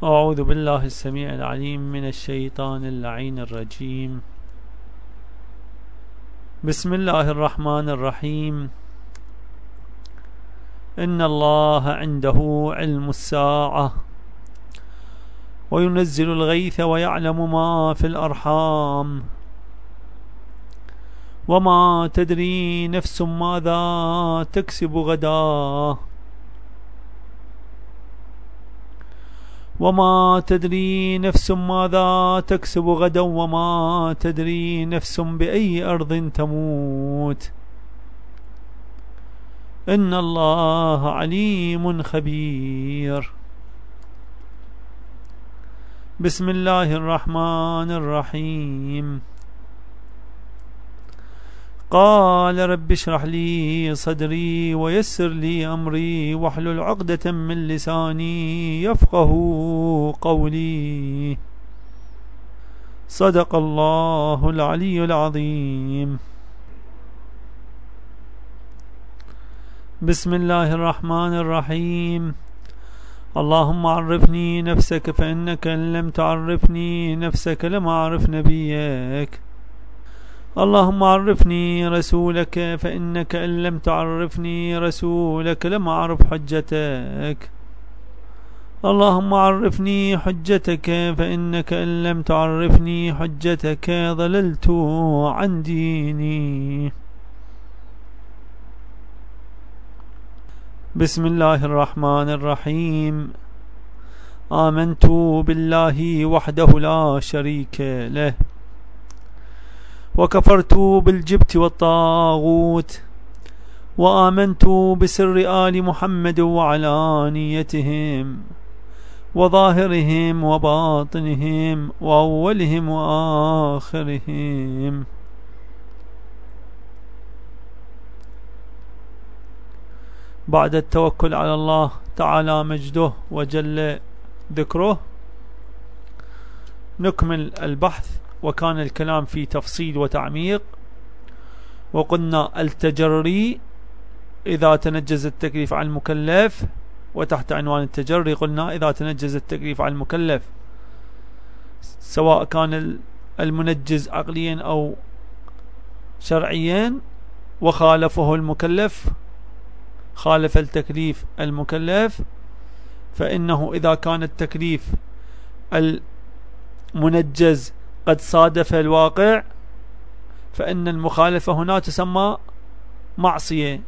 أعوذ بالله السميع العليم من الشيطان اللعين الرجيم. بسم الله الرحمن الرحيم. إن الله عنده علم الساعة وينزل الغيث ويعلم ما في الأرحام وما تدري نفس ماذا تكسب غدا وما تدري نفس ماذا تكسب غدا وما تدري نفس بأي أرض تموت إن الله عليم خبير. بسم الله الرحمن الرحيم. قال رب اشرح لي صدري ويسر لي أمري واحلل عقدة من لساني يفقه قولي. صدق الله العلي العظيم. بسم الله الرحمن الرحيم. اللهم عرفني نفسك فإنك إن لم تعرفني نفسك لم أعرف نبيك. اللهم عرفني رسولك فإنك إن لم تعرفني رسولك لم أعرف حجتك. اللهم عرفني حجتك فإنك إن لم تعرفني حجتك ضللت عن ديني. بسم الله الرحمن الرحيم. آمنت بالله وحده لا شريك له وكفرت بالجبت والطاغوت وآمنت بسر آل محمد وعلانيتهم وظاهرهم وباطنهم وأولهم وآخرهم. بعد التوكل على الله تعالى مجده وجل ذكره نكمل البحث. وكان الكلام في تفصيل وتعميق، وقلنا التجري إذا تنجز التكليف على المكلف، وتحت عنوان التجري قلنا إذا تنجز التكليف على المكلف سواء كان المنجز عقليا أو شرعيا وخالفه المكلف، خالف التكليف المكلف، فإنه إذا كان التكليف المنجز قد صادف الواقع فإن المخالفة هنا تسمى معصية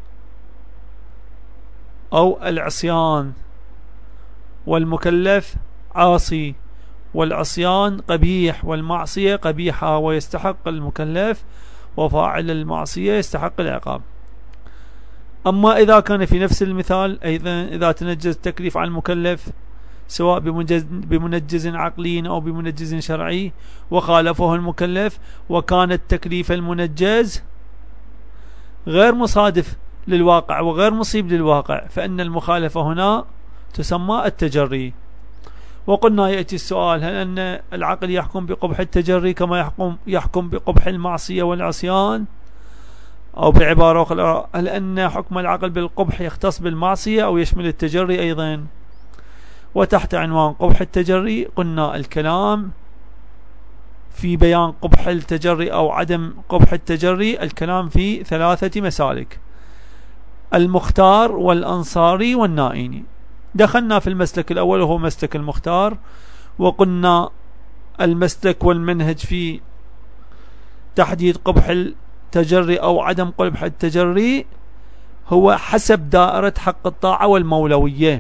أو العصيان، والمكلف عاصي، والعصيان قبيح والمعصية قبيحة، ويستحق المكلف وفاعل المعصية يستحق العقاب. أما إذا كان في نفس المثال أيضا إذا تنجز التكليف على المكلف سواء بمنجز عقلي أو بمنجز شرعي وخالفه المكلف وكان التكليف المنجز غير مصادف للواقع وغير مصيب للواقع فإن المخالفة هنا تسمى التجري. وقلنا يأتي السؤال: هل أن العقل يحكم بقبح التجري كما يحكم بقبح المعصية والعصيان؟ أو بعبارة أخرى، هل أن حكم العقل بالقبح يختص بالمعصية أو يشمل التجري أيضا؟ وتحت عنوان قبح التجري قلنا الكلام في بيان قبح التجري أو عدم قبح التجري، الكلام في 3 مسالك: المختار والأنصاري والنائيني. دخلنا في المسلك الأول وهو مسلك المختار، وقلنا المسلك والمنهج في تحديد قبح التجري أو عدم قبح التجري هو حسب دائرة حق الطاعة والمولوية.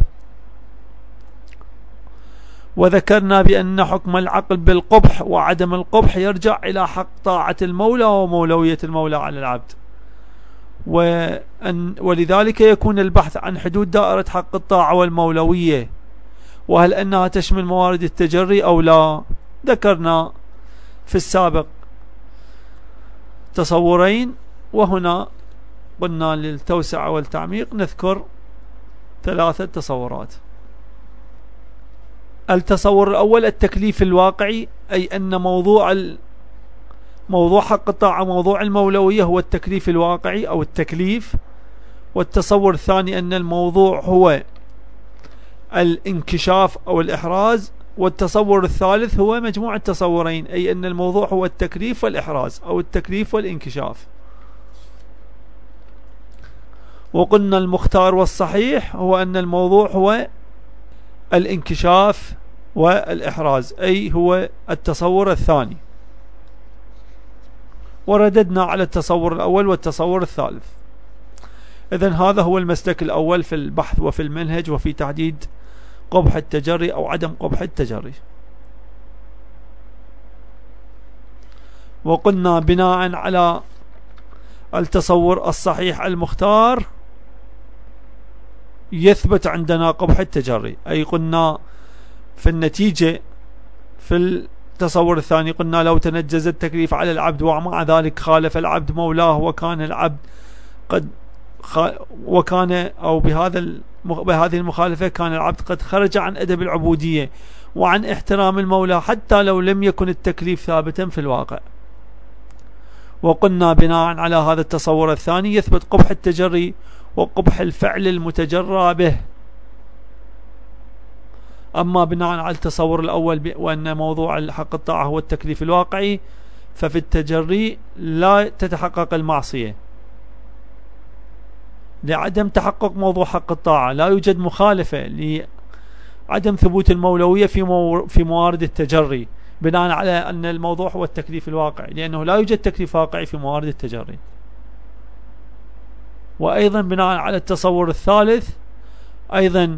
وذكرنا بأن حكم العقل بالقبح وعدم القبح يرجع إلى حق طاعة المولى ومولوية المولى على العبد، ولذلك يكون البحث عن حدود دائرة حق الطاعة والمولوية وهل أنها تشمل موارد التجري أو لا. ذكرنا في السابق تصورين، وهنا قلنا للتوسعة والتعميق نذكر 3 تصورات. التصور الأول التكليف الواقعي، أي أن موضوع حق الطاعة موضوع المولوية هو التكليف الواقعي أو التكليف. والتصور الثاني أن الموضوع هو الانكشاف أو الإحراز والتصور الثالث هو مجموع التصورين، أي أن الموضوع هو التكليف والإحراز أو التكليف والانكشاف. وقلنا المختار والصحيح هو أن الموضوع هو الانكشاف والإحراز، أي هو التصور الثاني. ورددنا على التصور الأول والتصور الثالث. إذن هذا هو المسلك الأول في البحث وفي المنهج وفي تحديد قبح التجري أو عدم قبح التجري. وقلنا بناء على التصور الصحيح المختار يثبت عندنا قبح التجري، أي قلنا في النتيجة في التصور الثاني قلنا لو تنجز التكليف على العبد ومع ذلك خالف العبد مولاه وكان العبد قد أو بهذه المخالفة كان العبد قد خرج عن أدب العبودية وعن احترام المولى حتى لو لم يكن التكليف ثابتا في الواقع. وقلنا بناء على هذا التصور الثاني يثبت قبح التجري وقبح الفعل المتجرى به. أما بناء على التصور الأول وأن موضوع حق الطاعة هو التكليف الواقعي، ففي التجري لا تتحقق المعصية لعدم تحقق موضوع حق الطاعة، لا يوجد مخالفة لعدم ثبوت المولوية في موارد التجري بناء على أن الموضوع هو التكليف الواقعي، لأنه لا يوجد تكليف واقعي في موارد التجري. وأيضا بناء على التصور الثالث أيضا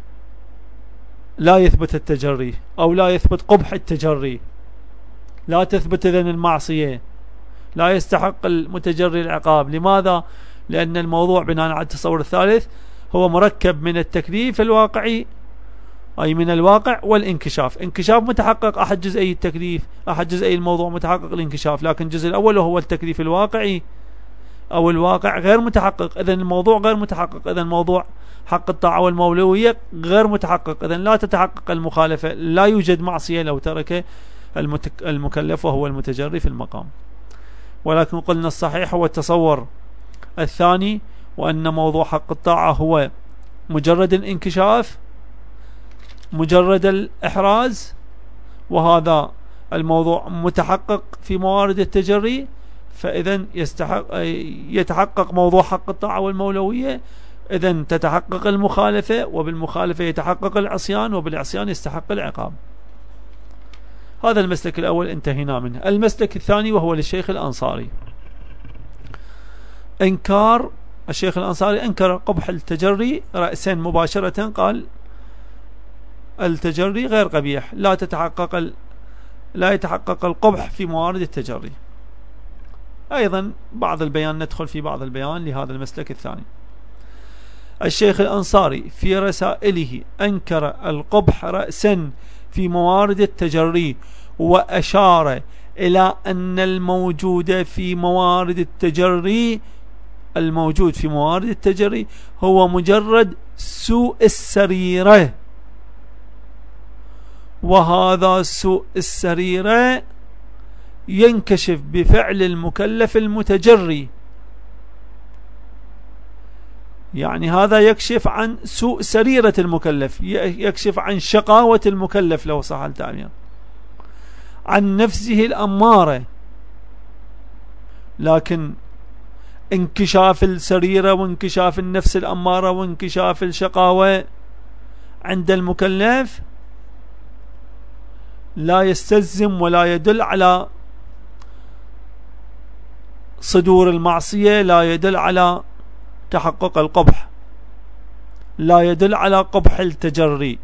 لا يثبت التجري أو لا يثبت قبح التجري، لا تثبت إذن المعصية، لا يستحق المتجري العقاب. لماذا؟ لأن الموضوع بناء على التصور الثالث هو مركب من التكليف الواقعي أي من الواقع والانكشاف. انكشاف متحقق أحد جزئي التكليف، أحد جزئي الموضوع متحقق الانكشاف، لكن الجزء الأول وهو التكليف الواقعي أو الواقع غير متحقق، إذن الموضوع غير متحقق، إذن موضوع حق الطاعة والمولوية غير متحقق، إذن لا تتحقق المخالفة، لا يوجد معصية لو ترك المكلف وهو المتجري في المقام. ولكن قلنا الصحيح هو التصور الثاني، وأن موضوع حق الطاعة هو مجرد الانكشاف مجرد الإحراز، وهذا الموضوع متحقق في موارد التجري، فإذن يتحقق موضوع حق الطاعة والمولوية، إذن تتحقق المخالفة، وبالمخالفة يتحقق العصيان، وبالعصيان يستحق العقاب. هذا المسلك الأول انتهينا منه. المسلك الثاني وهو للشيخ الأنصاري. إنكار الشيخ الأنصاري أنكر قبح التجري رأسا مباشرة، قال التجري غير قبيح، لا يتحقق القبح في موارد التجري. أيضا بعض البيان، ندخل في بعض البيان لهذا المسلك الثاني. الشيخ الأنصاري في رسائله أنكر القبح رأسا في موارد التجري، وأشار إلى أن الموجود في موارد التجري هو مجرد سوء السريرة، وهذا سوء السريرة ينكشف بفعل المكلف المتجري. يعني هذا يكشف عن سوء سريرة المكلف، يكشف عن شقاوة المكلف لو صح التعبير، عن نفسه الأمارة. لكن انكشاف السريرة وانكشاف النفس الأمارة وانكشاف الشقاوة عند المكلف لا يستلزم ولا يدل على صدور المعصية، لا يدل على تحقق القبح، لا يدل على قبح التجري،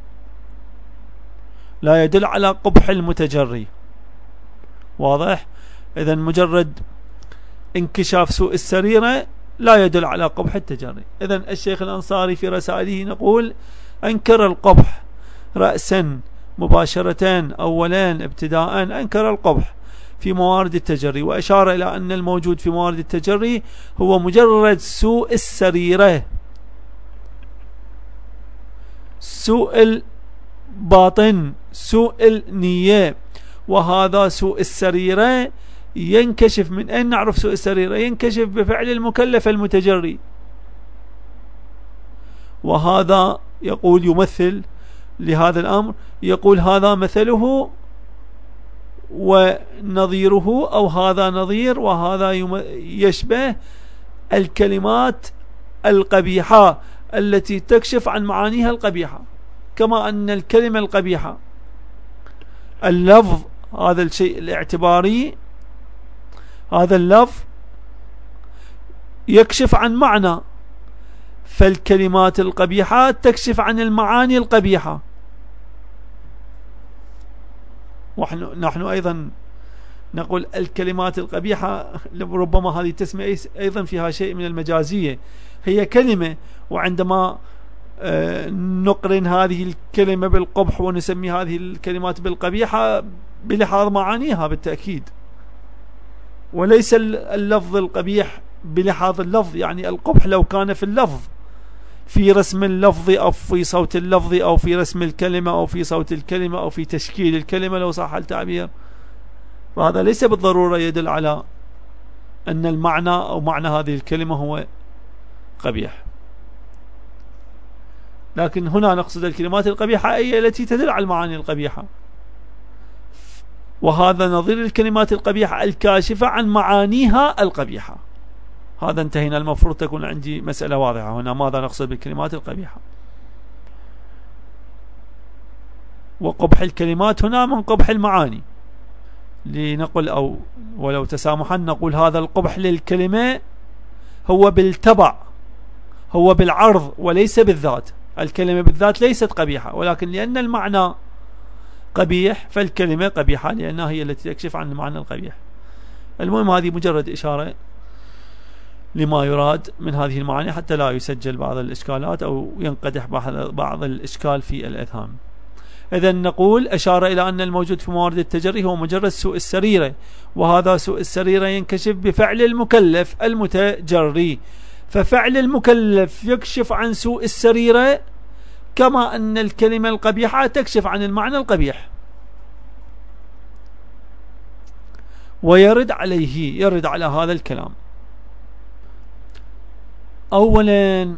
لا يدل على قبح المتجري. واضح؟ إذن مجرد انكشاف سوء السريرة لا يدل على قبح التجري. إذن الشيخ الأنصاري في رسائله نقول أنكر القبح رأسا مباشرة، أولا ابتداء أنكر القبح في موارد التجري، وأشار إلى أن الموجود في موارد التجري هو مجرد سوء السريرة، سوء الباطن، سوء النية. وهذا سوء السريرة ينكشف، من أين نعرف سوء السريرة؟ ينكشف بفعل المكلف المتجري، وهذا يقول يمثل لهذا الأمر يقول هذا مثله ونظيره، أو هذا نظير وهذا يشبه الكلمات القبيحة التي تكشف عن معانيها القبيحة. كما أن الكلمة القبيحة اللفظ، هذا الشيء الاعتباري، هذا اللفظ يكشف عن معنى، فالكلمات القبيحة تكشف عن المعاني القبيحة. ونحن أيضا نقول الكلمات القبيحة، ربما هذه التسمية أيضا فيها شيء من المجازية، هي كلمة، وعندما نقرن هذه الكلمة بالقبح ونسمي هذه الكلمات بالقبيحة بلحاظ معانيها بالتأكيد، وليس اللفظ القبيح بلحاظ اللفظ. يعني القبح لو كان في اللفظ، في رسم اللفظ أو في صوت اللفظ أو في رسم الكلمة أو في صوت الكلمة أو في تشكيل الكلمة لو صح التعبير، فهذا ليس بالضرورة يدل على أن المعنى أو معنى هذه الكلمة هو قبيح. لكن هنا نقصد الكلمات القبيحة أي التي تدل على المعاني القبيحة، وهذا نظير الكلمات القبيحة الكاشفة عن معانيها القبيحة. هذا انتهينا، المفروض تكون عندي مسألة واضحة هنا ماذا نقصد بالكلمات القبيحة. وقبح الكلمات هنا من قبح المعاني، لنقل أو ولو تسامحا نقول هذا القبح للكلمة هو بالتبع، هو بالعرض وليس بالذات. الكلمة بالذات ليست قبيحة، ولكن لأن المعنى قبيح فالكلمة قبيحة لأنها هي التي تكشف عن المعنى القبيح. المهم هذه مجرد إشارة لما يراد من هذه المعاني حتى لا يسجل بعض الإشكالات أو ينقدح بعض الإشكال في الأذهان. إذن نقول أشار إلى أن الموجود في موارد التجري هو مجرد سوء السريرة، وهذا سوء السريرة ينكشف بفعل المكلف المتجري، ففعل المكلف يكشف عن سوء السريرة كما أن الكلمة القبيحة تكشف عن المعنى القبيح. ويرد عليه، يرد على هذا الكلام. أولا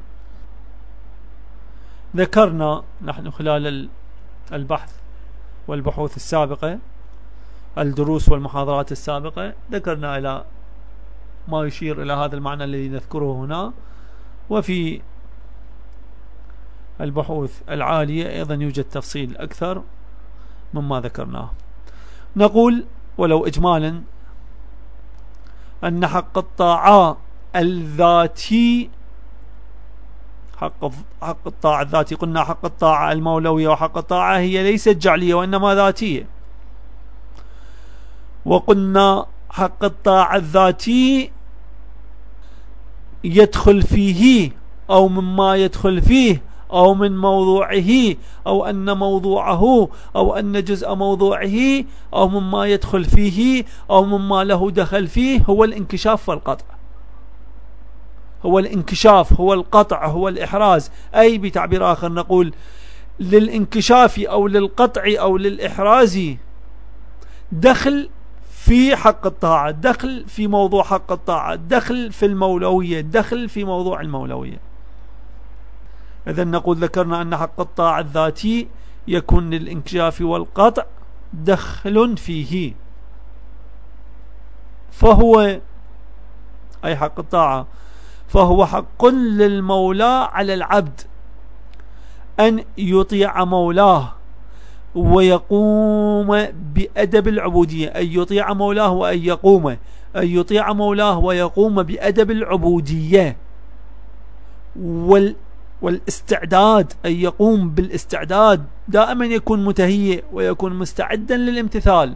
ذكرنا نحن خلال البحث والبحوث السابقة، الدروس والمحاضرات السابقة، ذكرنا إلى ما يشير إلى هذا المعنى الذي نذكره هنا، وفي البحوث العالية أيضا يوجد تفصيل أكثر مما ذكرناه. نقول ولو إجمالا أن حق الطاعة الذاتي، حق الطاعة الذاتي، قلنا حق الطاعة المولوية وحق الطاعة هي ليست جعلية وإنما ذاتية، وقلنا حق الطاعة الذاتي يدخل فيه أو مما يدخل فيه أو من موضوعه أو أن موضوعه أو أن جزء موضوعه أو مما يدخل فيه أو مما له دخل فيه هو الانكشاف والقطع، هو الانكشاف، هو القطع، هو الإحراز. أي بتعبير آخر نقول للانكشاف أو للقطع أو للإحراز دخل في حق الطاعة، دخل في موضوع حق الطاعة، دخل في المولوية، دخل في موضوع المولوية. إذن نقول ذكرنا أن حق الطاعة الذاتي يكون للانكشاف والقطع دخل فيه، فهو أي حق الطاعة فهو حق للمولى على العبد أن يطيع مولاه ويقوم بأدب العبودية، أن يطيع مولاه وأن يقوم، أن يطيع مولاه ويقوم بأدب العبودية والاستعداد، أن يقوم بالاستعداد، دائما يكون متهيئ ويكون مستعدا للامتثال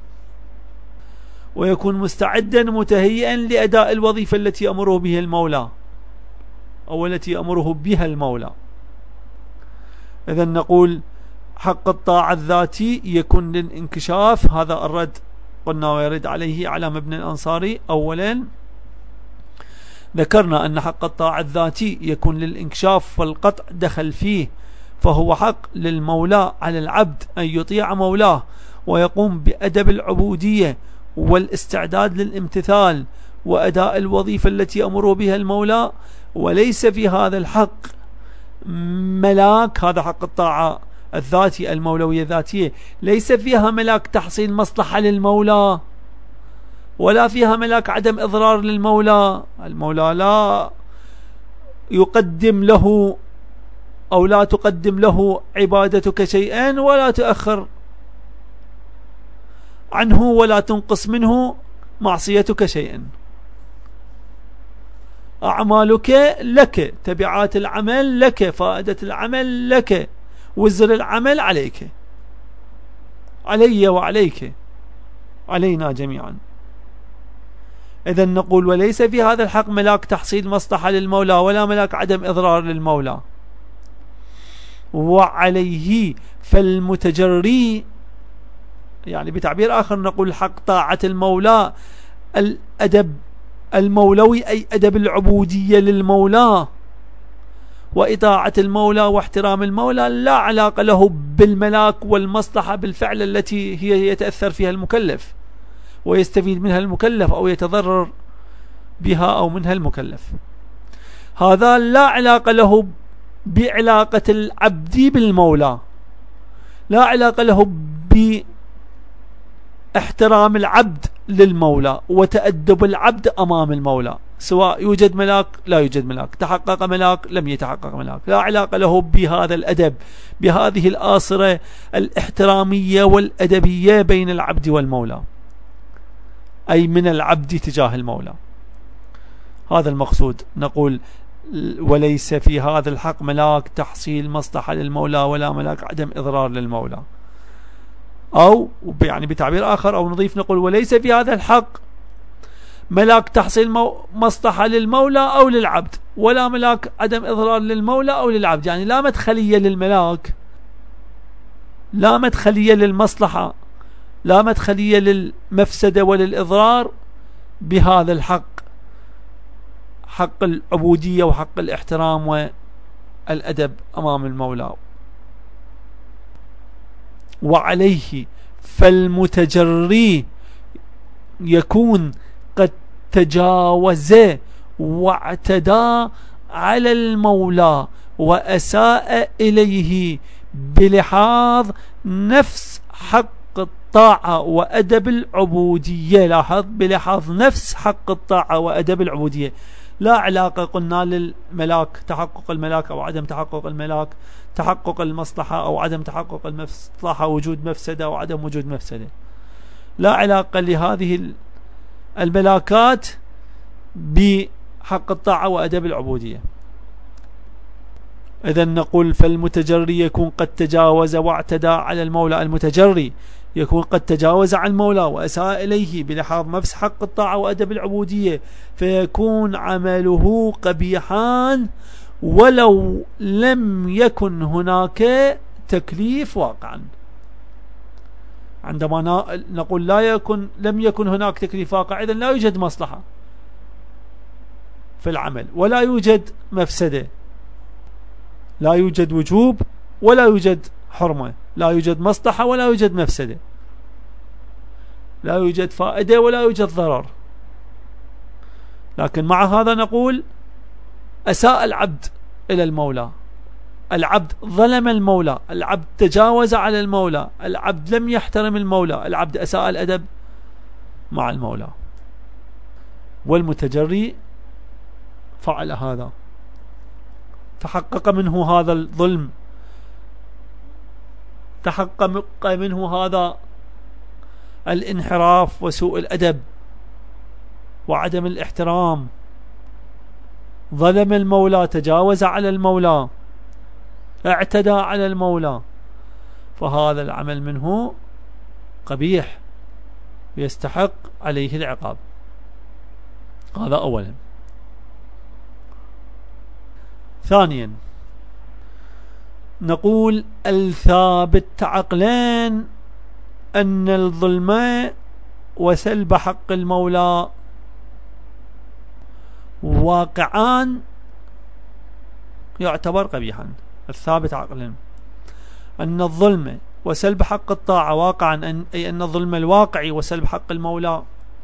ويكون مستعدا متهيئا لأداء الوظيفة التي أمره به المولى أو التي أمره بها المولى. إذن نقول حق الطاعة الذاتي يكون للانكشاف، هذا الرد قلنا ويرد عليه على مبنى الأنصاري. أولا ذكرنا أن حق الطاعة الذاتي يكون للانكشاف والقطع دخل فيه، فهو حق للمولى على العبد أن يطيع مولاه ويقوم بأدب العبودية والاستعداد للامتثال وأداء الوظيفة التي أمره بها المولى، وليس في هذا الحق ملاك، هذا حق الطاعة الذاتي المولوية الذاتية ليس فيها ملاك تحصيل مصلحة للمولى ولا فيها ملاك عدم إضرار للمولى. المولى لا يقدم له أو لا تقدم له عبادتك شيئا ولا تؤخر عنه ولا تنقص منه معصيتك شيئا. أعمالك لك، تبعات العمل لك، فائدة العمل لك، وزر العمل عليك، علي وعليك، علينا جميعا. إذن نقول وليس في هذا الحق ملاك تحصيل مصلحة للمولى ولا ملاك عدم إضرار للمولى. وعليه فالمتجري، يعني بتعبير آخر نقول حق طاعة المولى الأدب المولوي، أي أدب العبودية للمولى وإطاعة المولى واحترام المولى، لا علاقة له بالملاك والمصلحة بالفعل التي هي يتأثر فيها المكلف ويستفيد منها المكلف أو يتضرر بها أو منها المكلف. هذا لا علاقة له بعلاقة العبد بالمولى، لا علاقة له باحترام العبد للمولى وتأدب العبد أمام المولى، سواء يوجد ملاك لا يوجد ملاك، تحقق ملاك لم يتحقق ملاك، لا علاقة له بهذا الأدب، بهذه الآصرة الاحترامية والأدبية بين العبد والمولى، أي من العبد تجاه المولى. هذا المقصود. نقول وليس في هذا الحق ملاك تحصيل مصلحة للمولى ولا ملاك عدم إضرار للمولى. أو يعني بتعبير آخر أو نضيف نقول وليس في هذا الحق ملاك تحصيل مصلحة للمولى أو للعبد ولا ملاك عدم إضرار للمولى أو للعبد، يعني لا مدخلية للملاك، لا مدخلية للمصلحة، لا مدخلية للمفسدة وللإضرار بهذا الحق، حق العبودية وحق الاحترام والأدب أمام المولى. وعليه فالمتجري يكون قد تجاوز واعتدى على المولى وأساء إليه بلحاظ نفس حق الطاعة وأدب العبودية. لاحظ، بلحاظ نفس حق الطاعة وأدب العبودية، لا علاقة قلنا للملاك تحقق الملاك أو عدم تحقق الملاك، تحقق المصلحة أو عدم تحقق المصلحة، وجود مفسدة أو عدم وجود مفسدة، لا علاقة لهذه الملاكات بحق الطاعة وأدب العبودية. إذن نقول فالمتجري يكون قد تجاوز واعتدى على المولى، المتجري يكون قد تجاوز عن المولى وأساء إليه بلحاظ نفس حق الطاعة وأدب العبودية، فيكون عمله قبيحا ولو لم يكن هناك تكليف واقعا. عندما نقول لم يكن هناك تكليف واقع، إذن لا يوجد مصلحة في العمل ولا يوجد مفسدة، لا يوجد وجوب ولا يوجد حرمة، لا يوجد مصلحة ولا يوجد مفسدة، لا يوجد فائدة ولا يوجد ضرر. لكن مع هذا نقول أساء العبد إلى المولى، العبد ظلم المولى، العبد تجاوز على المولى، العبد لم يحترم المولى، العبد أساء الأدب مع المولى. والمتجري فعل هذا، تحقق منه هذا الظلم، تحقق منه هذا الانحراف وسوء الأدب وعدم الاحترام، ظلم المولى، تجاوز على المولى، اعتدى على المولى، فهذا العمل منه قبيح يستحق عليه العقاب. هذا أولا. ثانيا نقول الثابت عقلان أن الظلم وسلب حق المولى واقعان يعتبر قبيحا. الثابت عقلا أن الظلم وسلب حق الطاعة واقعا، أي أن الظلم الواقعي وسلب حق المولى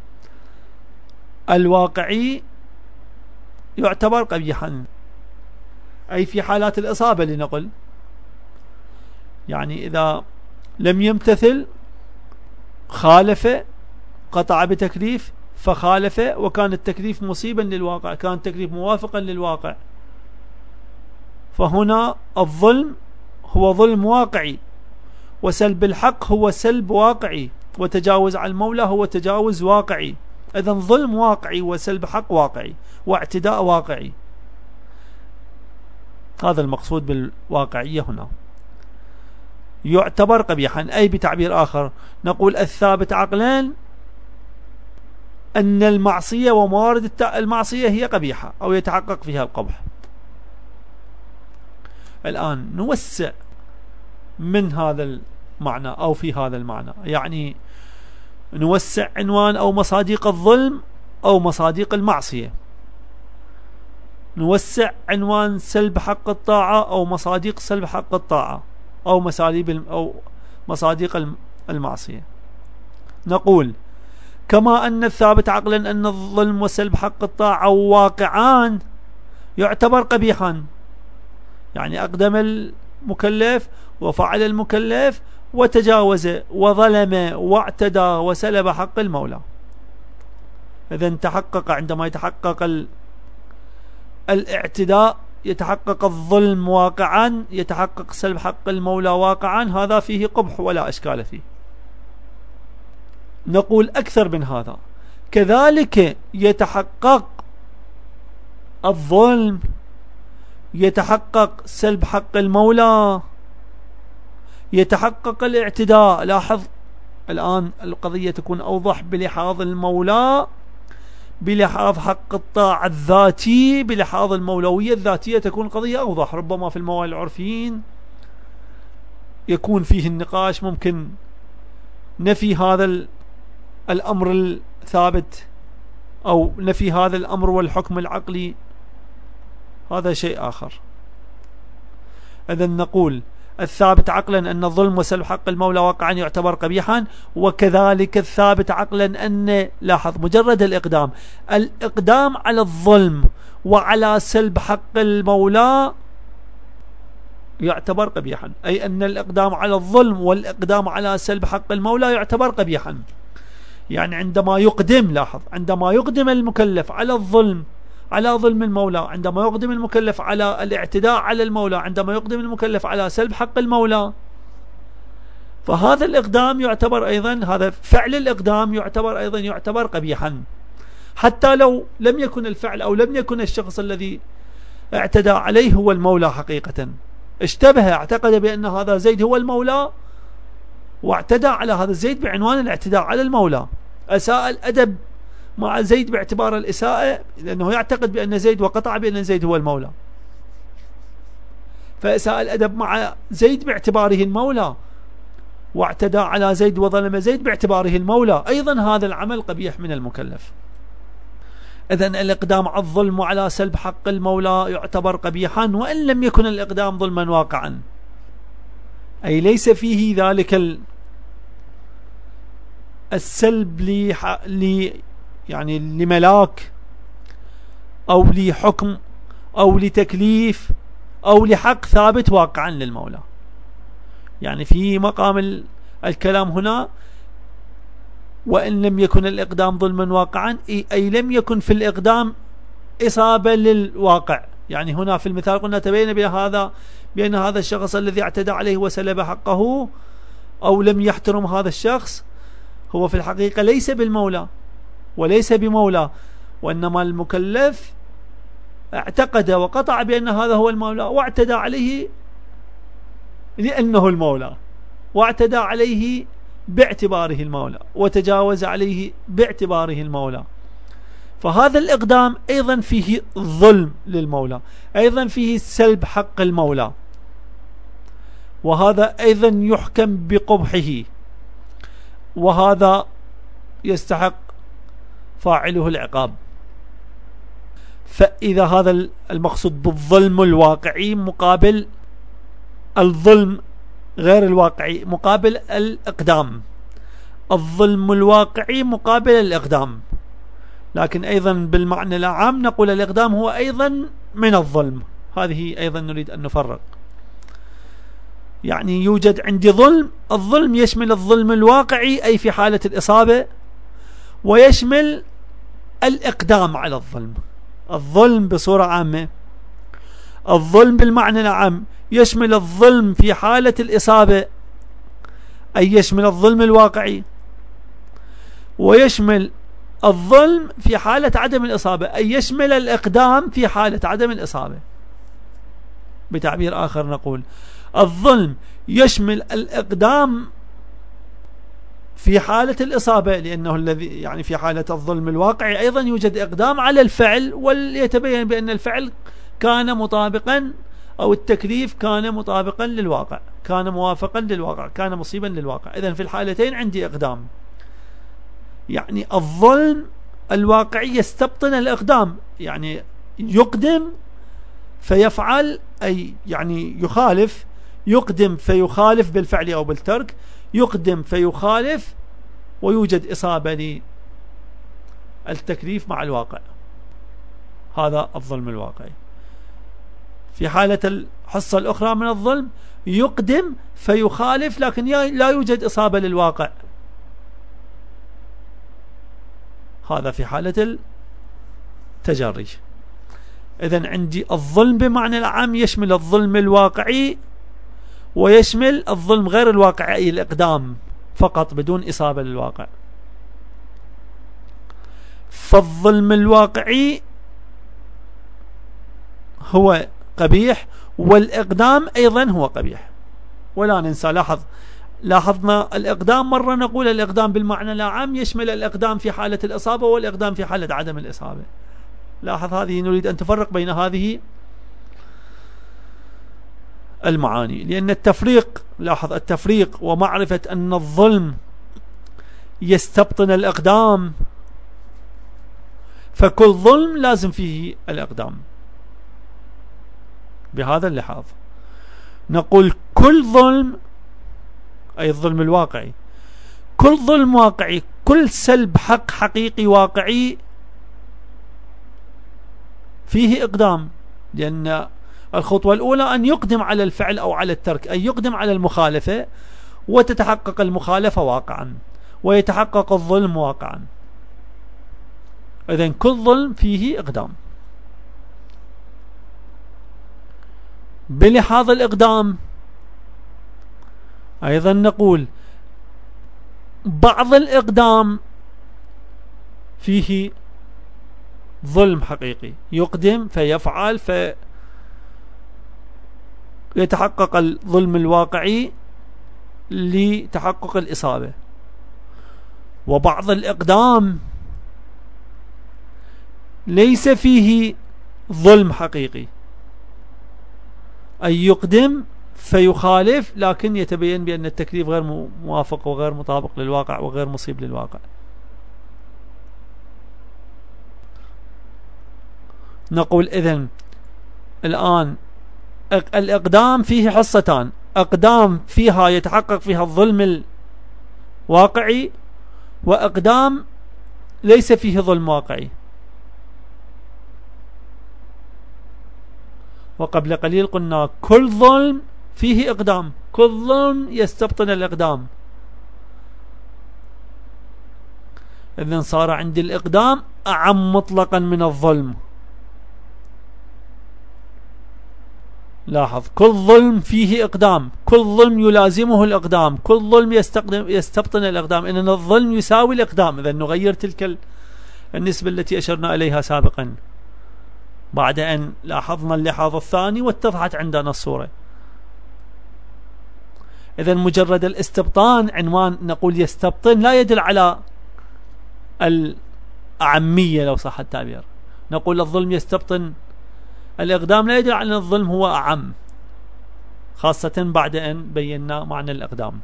الواقعي يعتبر قبيحا، أي في حالات الإصابة لنقل، يعني إذا لم يمتثل خالف، قطع بتكليف فخالف، وكان التكليف مصيبا للواقع، كان التكليف موافقا للواقع، فهنا الظلم هو ظلم واقعي، وسلب الحق هو سلب واقعي، وتجاوز على المولى هو تجاوز واقعي. إذن ظلم واقعي وسلب حق واقعي واعتداء واقعي. هذا المقصود بالواقعية هنا. يعتبر قبيحا، أي بتعبير آخر نقول الثابت عقلان أن المعصية وموارد المعصية هي قبيحة أو يتحقق فيها القبح. الآن نوسع من هذا المعنى أو في هذا المعنى، يعني نوسع عنوان أو مصادق الظلم أو مصادق المعصية، نوسع عنوان سلب حق الطاعة أو مصادق سلب حق الطاعة أو مساليب أو مصادق المعصية. نقول كما أن الثابت عقلا أن الظلم وسلب حق الطاعة واقعان يعتبر قبيحا، يعني أقدم المكلف وفعل المكلف وتجاوز وظلم واعتدى وسلب حق المولى. إذن تحقق عندما يتحقق الاعتداء يتحقق الظلم واقعا، يتحقق سلب حق المولى واقعا، هذا فيه قبح ولا إشكال فيه. نقول أكثر من هذا، كذلك يتحقق الظلم، يتحقق سلب حق المولى، يتحقق الاعتداء. لاحظ الآن القضية تكون أوضح بلحاظ المولى، بلحاظ حق الطاعة الذاتي، بلحاظ المولوية الذاتية تكون قضية أوضح. ربما في الموال العرفيين يكون فيه النقاش، ممكن نفي هذا الأمر الثابت أو نفي هذا الأمر والحكم العقلي، هذا شيء آخر. إذن نقول الثابت عقلا أن الظلم وسلب حق المولى واقعا يعتبر قبيحا، وكذلك الثابت عقلا أن، لاحظ مجرد الإقدام على الظلم وعلى سلب حق المولى يعتبر قبيحا، أي أن الإقدام على الظلم والإقدام على سلب حق المولى يعتبر قبيحا. يعني عندما يقدم، لاحظ عندما يقدم المكلف على الظلم، على ظلم المولى، عندما يقدم المكلف على الاعتداء على المولى، عندما يقدم المكلف على سلب حق المولى، فهذا الإقدام يعتبر أيضا، هذا فعل الإقدام يعتبر قبيحا، حتى لو لم يكن الفعل أو لم يكن الشخص الذي اعتدى عليه هو المولى حقيقة. اشتبه، اعتقد بأن هذا زيد هو المولى واعتدى على هذا الزيد بعنوان الاعتداء على المولى، أساء الأدب مع زيد باعتبار الإساءة، لأنه يعتقد بأن زيد وقطع بأن زيد هو المولى، فأساء الأدب مع زيد باعتباره المولى، واعتدى على زيد وظلم زيد باعتباره المولى، أيضا هذا العمل قبيح من المكلف. إذن الإقدام على الظلم وعلى سلب حق المولى يعتبر قبيحا، وإن لم يكن الإقدام ظلما واقعا، أي ليس فيه ذلك السلب يعني لملاك أو لحكم أو لتكليف أو لحق ثابت واقعا للمولى. يعني في مقام الكلام هنا وإن لم يكن الإقدام ظلما واقعا، أي لم يكن في الإقدام إصابة للواقع. يعني هنا في المثال قلنا تبين بأن هذا الشخص الذي اعتدى عليه وسلب حقه أو لم يحترم هذا الشخص هو في الحقيقة ليس بالمولى وليس بمولى، وإنما المكلف اعتقد وقطع بأن هذا هو المولى واعتدى عليه لأنه المولى، واعتدى عليه باعتباره المولى، وتجاوز عليه باعتباره المولى. فهذا الإقدام أيضا فيه ظلم للمولى، أيضا فيه سلب حق المولى، وهذا أيضا يحكم بقبحه، وهذا يستحق فاعله العقاب. فإذا هذا المقصود بالظلم الواقعي مقابل الظلم غير الواقعي، مقابل الإقدام، الظلم الواقعي مقابل الإقدام، لكن أيضا بالمعنى العام نقول الإقدام هو أيضا من الظلم. هذه أيضا نريد أن نفرق. يعني يوجد عندي ظلم، الظلم يشمل الظلم الواقعي أي في حالة الإصابة، ويشمل الإقدام على الظلم. الظلم بصورة عامة، الظلم بالمعنى العام يشمل الظلم في حالة الإصابة أي يشمل الظلم الواقعي، ويشمل الظلم في حالة عدم الإصابة أي يشمل الإقدام في حالة عدم الإصابة. بتعبير آخر نقول الظلم يشمل الإقدام في حالة الإصابة، لأنه الذي يعني في حالة الظلم الواقعي أيضا يوجد إقدام على الفعل، وليتبين بأن الفعل كان مطابقا أو التكليف كان مطابقا للواقع، كان موافقا للواقع، كان مصيبا للواقع. إذن في الحالتين عندي إقدام. يعني الظلم الواقعي يستبطن الإقدام، يعني يقدم فيفعل أي يعني يخالف، يقدم فيخالف بالفعل أو بالترك، يقدم فيخالف، ويوجد إصابة للتكليف مع الواقع. هذا الظلم الواقعي. في حالة الحصة الأخرى من الظلم يقدم فيخالف لكن لا يوجد إصابة للواقع، هذا في حالة التجري. إذن عندي الظلم بمعنى العام يشمل الظلم الواقعي ويشمل الظلم غير الواقعي أي الإقدام فقط بدون إصابة للواقع. فالظلم الواقعي هو قبيح، والإقدام أيضا هو قبيح. ولا ننسى، لاحظنا الإقدام مرة نقول الإقدام بالمعنى العام يشمل الإقدام في حالة الإصابة والإقدام في حالة عدم الإصابة. لاحظ هذه، نريد أن تفرق بين هذه المعاني، لأن التفريق، لاحظ التفريق ومعرفة أن الظلم يستبطن الإقدام، فكل ظلم لازم فيه الإقدام. بهذا اللحاظ نقول كل ظلم أي الظلم الواقعي، كل ظلم واقعي، كل سلب حق حقيقي واقعي فيه إقدام، لأن الخطوة الأولى أن يقدم على الفعل أو على الترك، أي يقدم على المخالفة وتتحقق المخالفة واقعا ويتحقق الظلم واقعا. إذن كل ظلم فيه إقدام. بلحاظ الإقدام أيضا نقول بعض الإقدام فيه ظلم حقيقي، يقدم فيفعل فيتحقق الظلم الواقعي لتحقق الإصابة. وبعض الإقدام ليس فيه ظلم حقيقي، أي يقدم فيخالف لكن يتبين بأن التكليف غير موافق وغير مطابق للواقع وغير مصيب للواقع. نقول إذن الآن الإقدام فيه حصتان، أقدام فيها يتحقق فيها الظلم الواقعي، وأقدام ليس فيه ظلم واقعي. وقبل قليل قلنا كل ظلم فيه إقدام، كل ظلم يستبطن الإقدام. إذن صار عندي الإقدام أعم مطلقا من الظلم. لاحظ كل ظلم فيه إقدام، كل ظلم يلازمه الإقدام، كل ظلم يستبطن الإقدام، إن الظلم يساوي الإقدام. إذن نغير تلك النسبة التي أشرنا إليها سابقا بعد أن لاحظنا اللحاظ الثاني واتضحت عندنا الصورة. إذن مجرد الاستبطان عنوان نقول يستبطن لا يدل على الأعمية لو صح التعبير. نقول الظلم يستبطن الإقدام لا يدل على أن الظلم هو أعم، خاصة بعد أن بينا معنى الإقدام.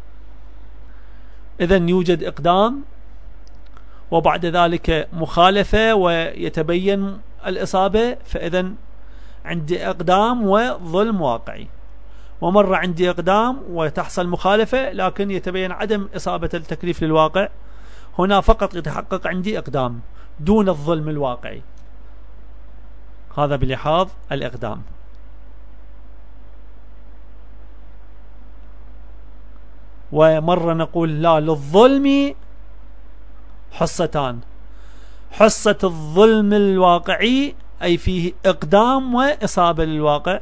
إذن يوجد إقدام وبعد ذلك مخالفة ويتبين الإصابة، فإذن عندي إقدام وظلم واقعي. ومرة عندي إقدام وتحصل مخالفة لكن يتبين عدم إصابة التكليف للواقع، هنا فقط يتحقق عندي إقدام دون الظلم الواقعي. هذا بلحاظ الإقدام. ومرة نقول لا، للظلم حصتان: حصة الظلم الواقعي أي فيه إقدام وإصابة للواقع،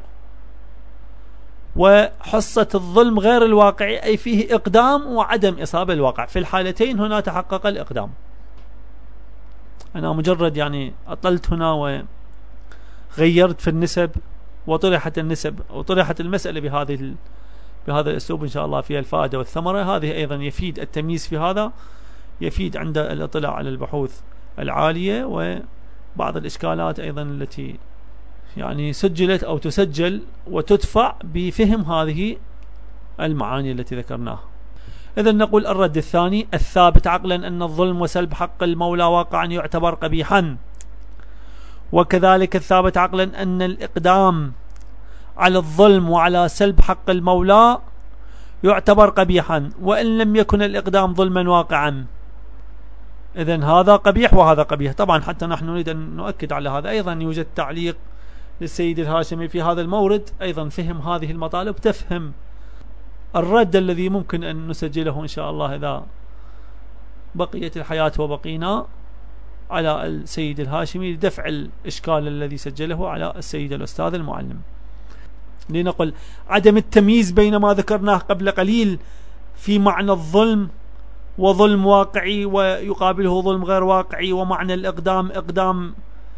وحصة الظلم غير الواقعي أي فيه إقدام وعدم إصابة للواقع. في الحالتين هنا تحقق الإقدام. أنا مجرد يعني أطلت هنا وغيرت في النسب وطرحت النسب وطرحت المسألة بهذا الأسلوب إن شاء الله فيها الفائدة والثمرة. هذه أيضا يفيد التمييز في هذا، يفيد عند الاطلاع على البحوث العالية وبعض الإشكالات أيضا التي يعني سجلت أو تسجل وتدفع بفهم هذه المعاني التي ذكرناها. إذن نقول الرد الثاني: الثابت عقلا أن الظلم وسلب حق المولى واقعا يعتبر قبيحا، وكذلك الثابت عقلا أن الإقدام على الظلم وعلى سلب حق المولى يعتبر قبيحا وإن لم يكن الإقدام ظلما واقعا. إذن هذا قبيح وهذا قبيح. طبعا حتى نحن نريد أن نؤكد على هذا أيضا يوجد تعليق للسيد الهاشمي في هذا المورد، أيضا فهم هذه المطالب، تفهم الرد الذي ممكن أن نسجله إن شاء الله إذا بقيت الحياة وبقينا على السيد الهاشمي لدفع الإشكال الذي سجله على السيد الأستاذ المعلم. لنقل عدم التمييز بين ما ذكرناه قبل قليل في معنى الظلم وظلم واقعي ويقابله ظلم غير واقعي، ومعنى الإقدام إقدام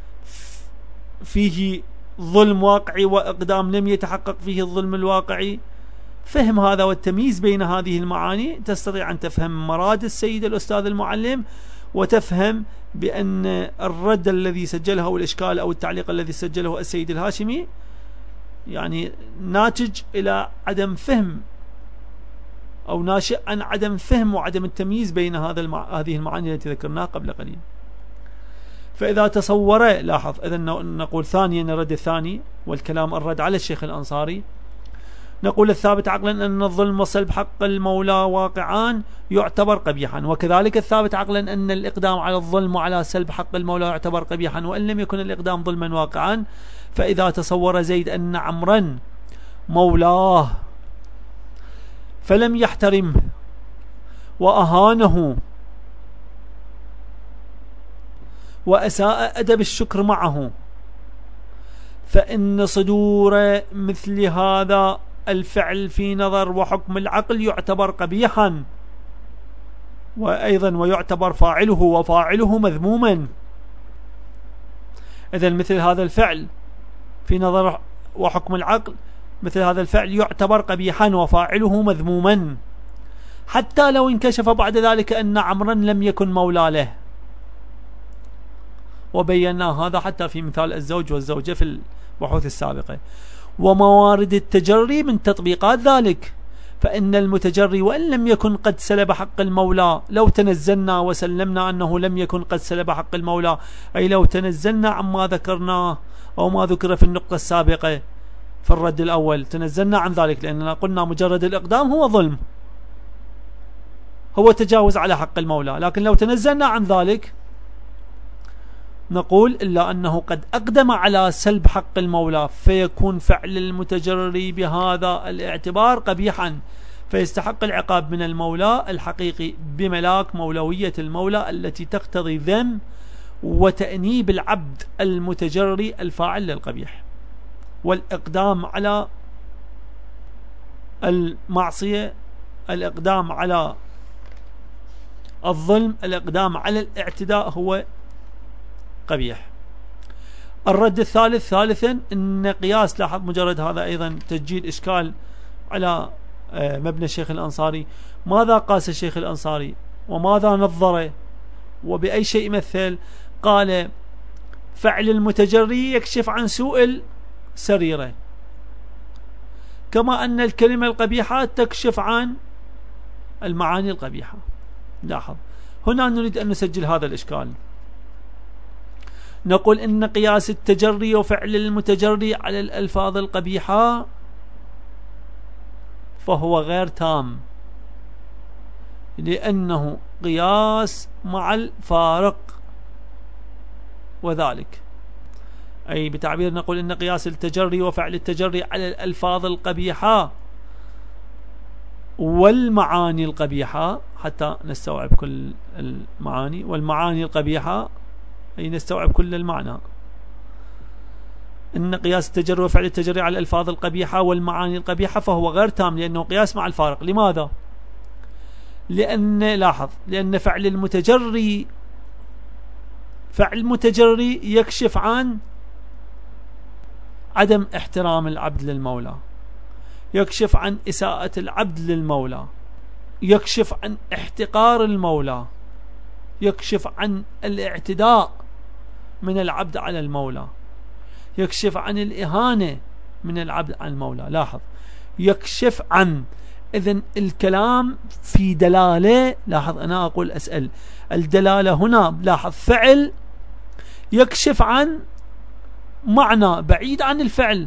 فيه ظلم واقعي وإقدام لم يتحقق فيه الظلم الواقعي. فهم هذا والتمييز بين هذه المعاني تستطيع أن تفهم مراد السيد الأستاذ المعلم، وتفهم بأن الرد الذي سجله أو الإشكال أو التعليق الذي سجله السيد الهاشمي يعني ناتج إلى عدم فهم أو ناشئ عن عدم فهم وعدم التمييز بين هذه المعاني التي ذكرناها قبل قليل. فإذا تصور، لاحظ، إذا نقول ثانيا الرد الثاني والكلام الرد على الشيخ الأنصاري، نقول الثابت عقلا أن الظلم وسلب حق المولى واقعان يعتبر قبيحا، وكذلك الثابت عقلا أن الإقدام على الظلم وعلى سلب حق المولى يعتبر قبيحا وإن لم يكن الإقدام ظلما واقعا. فإذا تصور زيد أن عمرا مولاه فلم يحترمه وأهانه وأساء أدب الشكر معه، فإن صدور مثل هذا الفعل في نظر وحكم العقل يعتبر قبيحا، وأيضا ويعتبر فاعله وفاعله مذموما. إذن مثل هذا الفعل في نظر وحكم العقل، مثل هذا الفعل يعتبر قبيحا وفاعله مذموما، حتى لو انكشف بعد ذلك أن عمرا لم يكن مولى له. وبينا هذا حتى في مثال الزوج والزوجة في البحوث السابقة. وموارد التجري من تطبيقات ذلك، فإن المتجري وإن لم يكن قد سلب حق المولى، لو تنزلنا وسلمنا أنه لم يكن قد سلب حق المولى، أي لو تنزلنا عما ذكرناه أو ما ذكر في النقطة السابقة في الرد الأول، تنزلنا عن ذلك لأننا قلنا مجرد الإقدام هو ظلم، هو تجاوز على حق المولى. لكن لو تنزلنا عن ذلك نقول إلا أنه قد أقدم على سلب حق المولى، فيكون فعل المتجري بهذا الاعتبار قبيحا، فيستحق العقاب من المولى الحقيقي بملاك مولوية المولى التي تقتضي ذم وتأنيب العبد المتجري الفاعل للقبيح. والإقدام على المعصية، الإقدام على الظلم، الإقدام على الاعتداء هو قبيح. الرد الثالث ثالثا ان قياس، لاحظ مجرد هذا ايضا تسجيل اشكال على مبنى الشيخ الانصاري. ماذا قاس الشيخ الانصاري وماذا نظر وبأي شيء مثل؟ قال فعل المتجري يكشف عن سوء السريرة، كما أن الكلمة القبيحة تكشف عن المعاني القبيحة. لاحظ هنا نريد أن نسجل هذا الإشكال. نقول إن قياس التجري وفعل المتجري على الألفاظ القبيحة فهو غير تام، لأنه قياس مع الفارق، وذلك أي بتعبير نقول إن قياس التجري وفعل التجري على الألفاظ القبيحة والمعاني القبيحة، حتى نستوعب كل المعاني، والمعاني القبيحة أي نستوعب كل المعنى. إن قياس التجري وفعل التجري على الألفاظ القبيحة والمعاني القبيحة فهو غير تام، لأنه قياس مع الفارق. لماذا؟ لأن لاحظ، لأن فعل المتجري يكشف عن عدم احترام العبد للمولى، يكشف عن إساءة العبد للمولى، يكشف عن احتقار المولى، يكشف عن الاعتداء من العبد على المولى، يكشف عن الإهانة من العبد على المولى. لاحظ، يكشف عن. إذن الكلام في دلالة. لاحظ، أنا أقول أسأل الدلالة هنا، لاحظ، فعل يكشف عن معنى بعيد عن الفعل،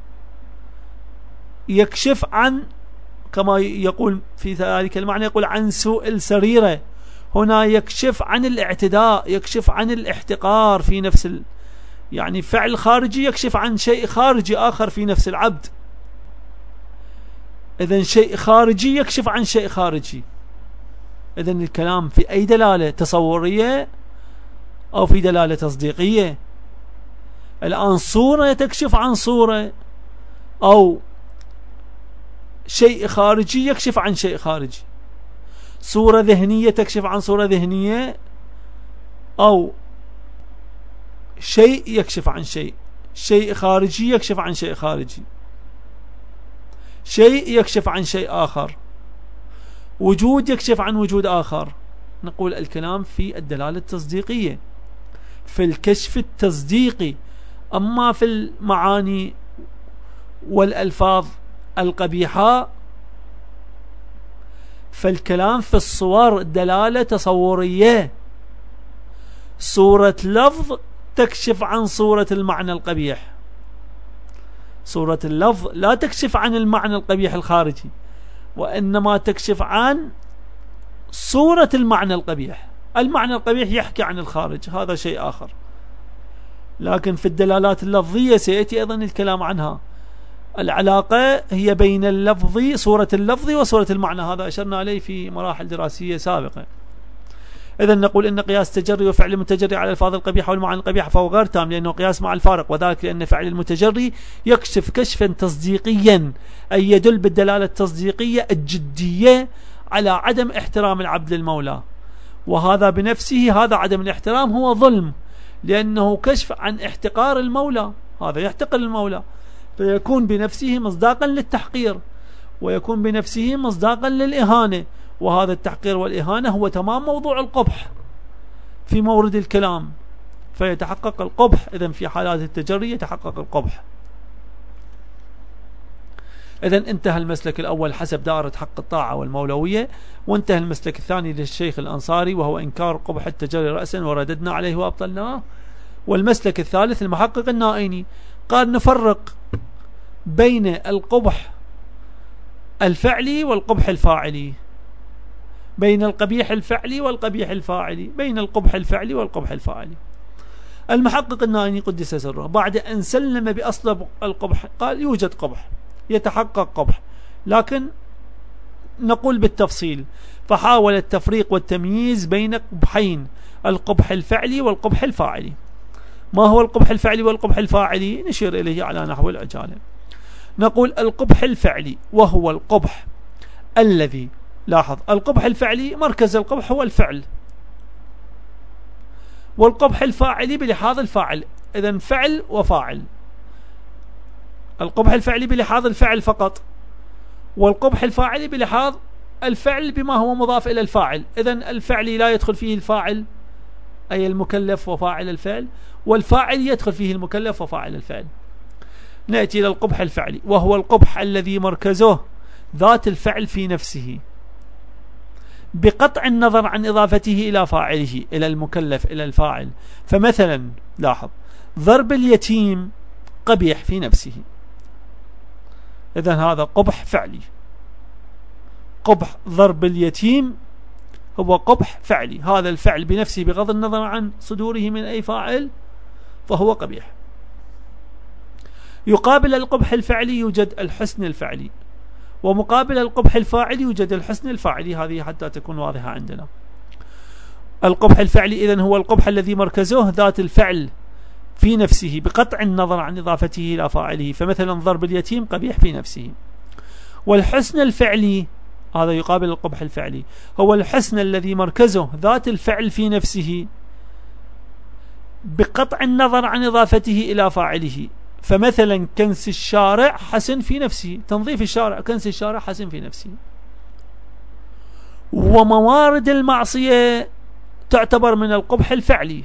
يكشف عن، كما يقول في ذلك المعنى، يقول عن سوء السريرة. هنا يكشف عن الاعتداء، يكشف عن الاحتقار في نفس يعني فعل خارجي يكشف عن شيء خارجي آخر في نفس العبد. إذن شيء خارجي يكشف عن شيء خارجي. إذن الكلام في أي دلالة تصورية أو في دلالة تصديقية. الآن صورة تكشف عن صورة، أو شيء خارجي يكشف عن شيء خارجي. صورة ذهنية تكشف عن صورة ذهنية، أو شيء يكشف عن شيء، شيء خارجي يكشف عن شيء خارجي، شيء يكشف عن شيء آخر، وجود يكشف عن وجود آخر. نقول الكلام في الدلالة التصديقية، في الكشف التصديقي. أما في المعاني والألفاظ القبيحة فالكلام في الصور دلالة تصورية. صورة لفظ تكشف عن صورة المعنى القبيح، صورة اللفظ لا تكشف عن المعنى القبيح الخارجي، وإنما تكشف عن صورة المعنى القبيح. المعنى القبيح يحكي عن الخارج، هذا شيء آخر. لكن في الدلالات اللفظية سيأتي أيضا الكلام عنها. العلاقة هي بين اللفظ، صورة اللفظ وصورة المعنى، هذا أشرنا عليه في مراحل دراسية سابقة. إذن نقول إن قياس التجري وفعل المتجري على الألفاظ القبيحة والمعاني القبيحة فهو غير تام، لأنه قياس مع الفارق، وذلك لأن فعل المتجري يكشف كشفا تصديقيا، أي يدل بالدلالة التصديقية الجدية على عدم احترام العبد للمولى، وهذا بنفسه، هذا عدم الاحترام هو ظلم، لأنه كشف عن احتقار المولى، هذا يحتقر المولى، فيكون بنفسه مصداقا للتحقير، ويكون بنفسه مصداقا للإهانة، وهذا التحقير والإهانة هو تمام موضوع القبح في مورد الكلام، فيتحقق القبح. إذن في حالات التجري يتحقق القبح. إذن انتهى المسلك الأول حسب دائرة حق الطاعة والمولوية، وانتهى المسلك الثاني للشيخ الأنصاري وهو إنكار قبح التجري رأسا ورددنا عليه وأبطلناه. والمسلك الثالث المحقق النائيني قال نفرق بين القبح الفعلي والقبح الفاعلي، بين القبيح الفعلي والقبيح الفاعلي، بين القبح الفعلي والقبح الفاعلي. المحقق النائيني قدس سره بعد أن سلم بأصل القبح قال يوجد قبح، يتحقق قبح، لكن نقول بالتفصيل، فحاول التفريق والتمييز بين قبحين، القبح الفعلي والقبح الفاعلي. ما هو القبح الفعلي والقبح الفاعلي؟ نشير إليه على نحو العجالة. نقول القبح الفعلي وهو القبح الذي، لاحظ، القبح الفعلي مركز القبح هو الفعل، والقبح الفاعلي بلحاظ الفاعل، إذن فعل وفاعل. القبح الفعلي بلحاظ الفعل فقط، والقبح الفاعلي بلحاظ الفعل بما هو مضاف إلى الفاعل. إذن الفعلي لا يدخل فيه الفاعل أي المكلف وفاعل الفعل، والفاعل يدخل فيه المكلف وفاعل الفعل. نأتي إلى القبح الفعلي وهو القبح الذي مركزه ذات الفعل في نفسه بقطع النظر عن إضافته إلى فاعله، إلى المكلف، إلى الفاعل. فمثلا لاحظ، ضرب اليتيم قبيح في نفسه، إذن هذا قبح فعلي. قبح ضرب اليتيم هو قبح فعلي، هذا الفعل بنفسه بغض النظر عن صدوره من أي فاعل فهو قبيح. يقابل القبح الفعلي يوجد الحسن الفعلي، ومقابل القبح الفاعلي يوجد الحسن الفاعلي. هذه حتى تكون واضحة عندنا. القبح الفعلي إذن هو القبح الذي مركزه ذات الفعل في نفسه بقطع النظر عن إضافته إلى فاعله، فمثلا ضرب اليتيم قبيح في نفسه. والحسن الفعلي هذا يقابل القبح الفعلي، هو الحسن الذي مركزه ذات الفعل في نفسه بقطع النظر عن إضافته إلى فاعله، فمثلا كنس الشارع حسن في نفسه، تنظيف الشارع كنس الشارع حسن في نفسه. وموارد المعصية تعتبر من القبح الفعلي،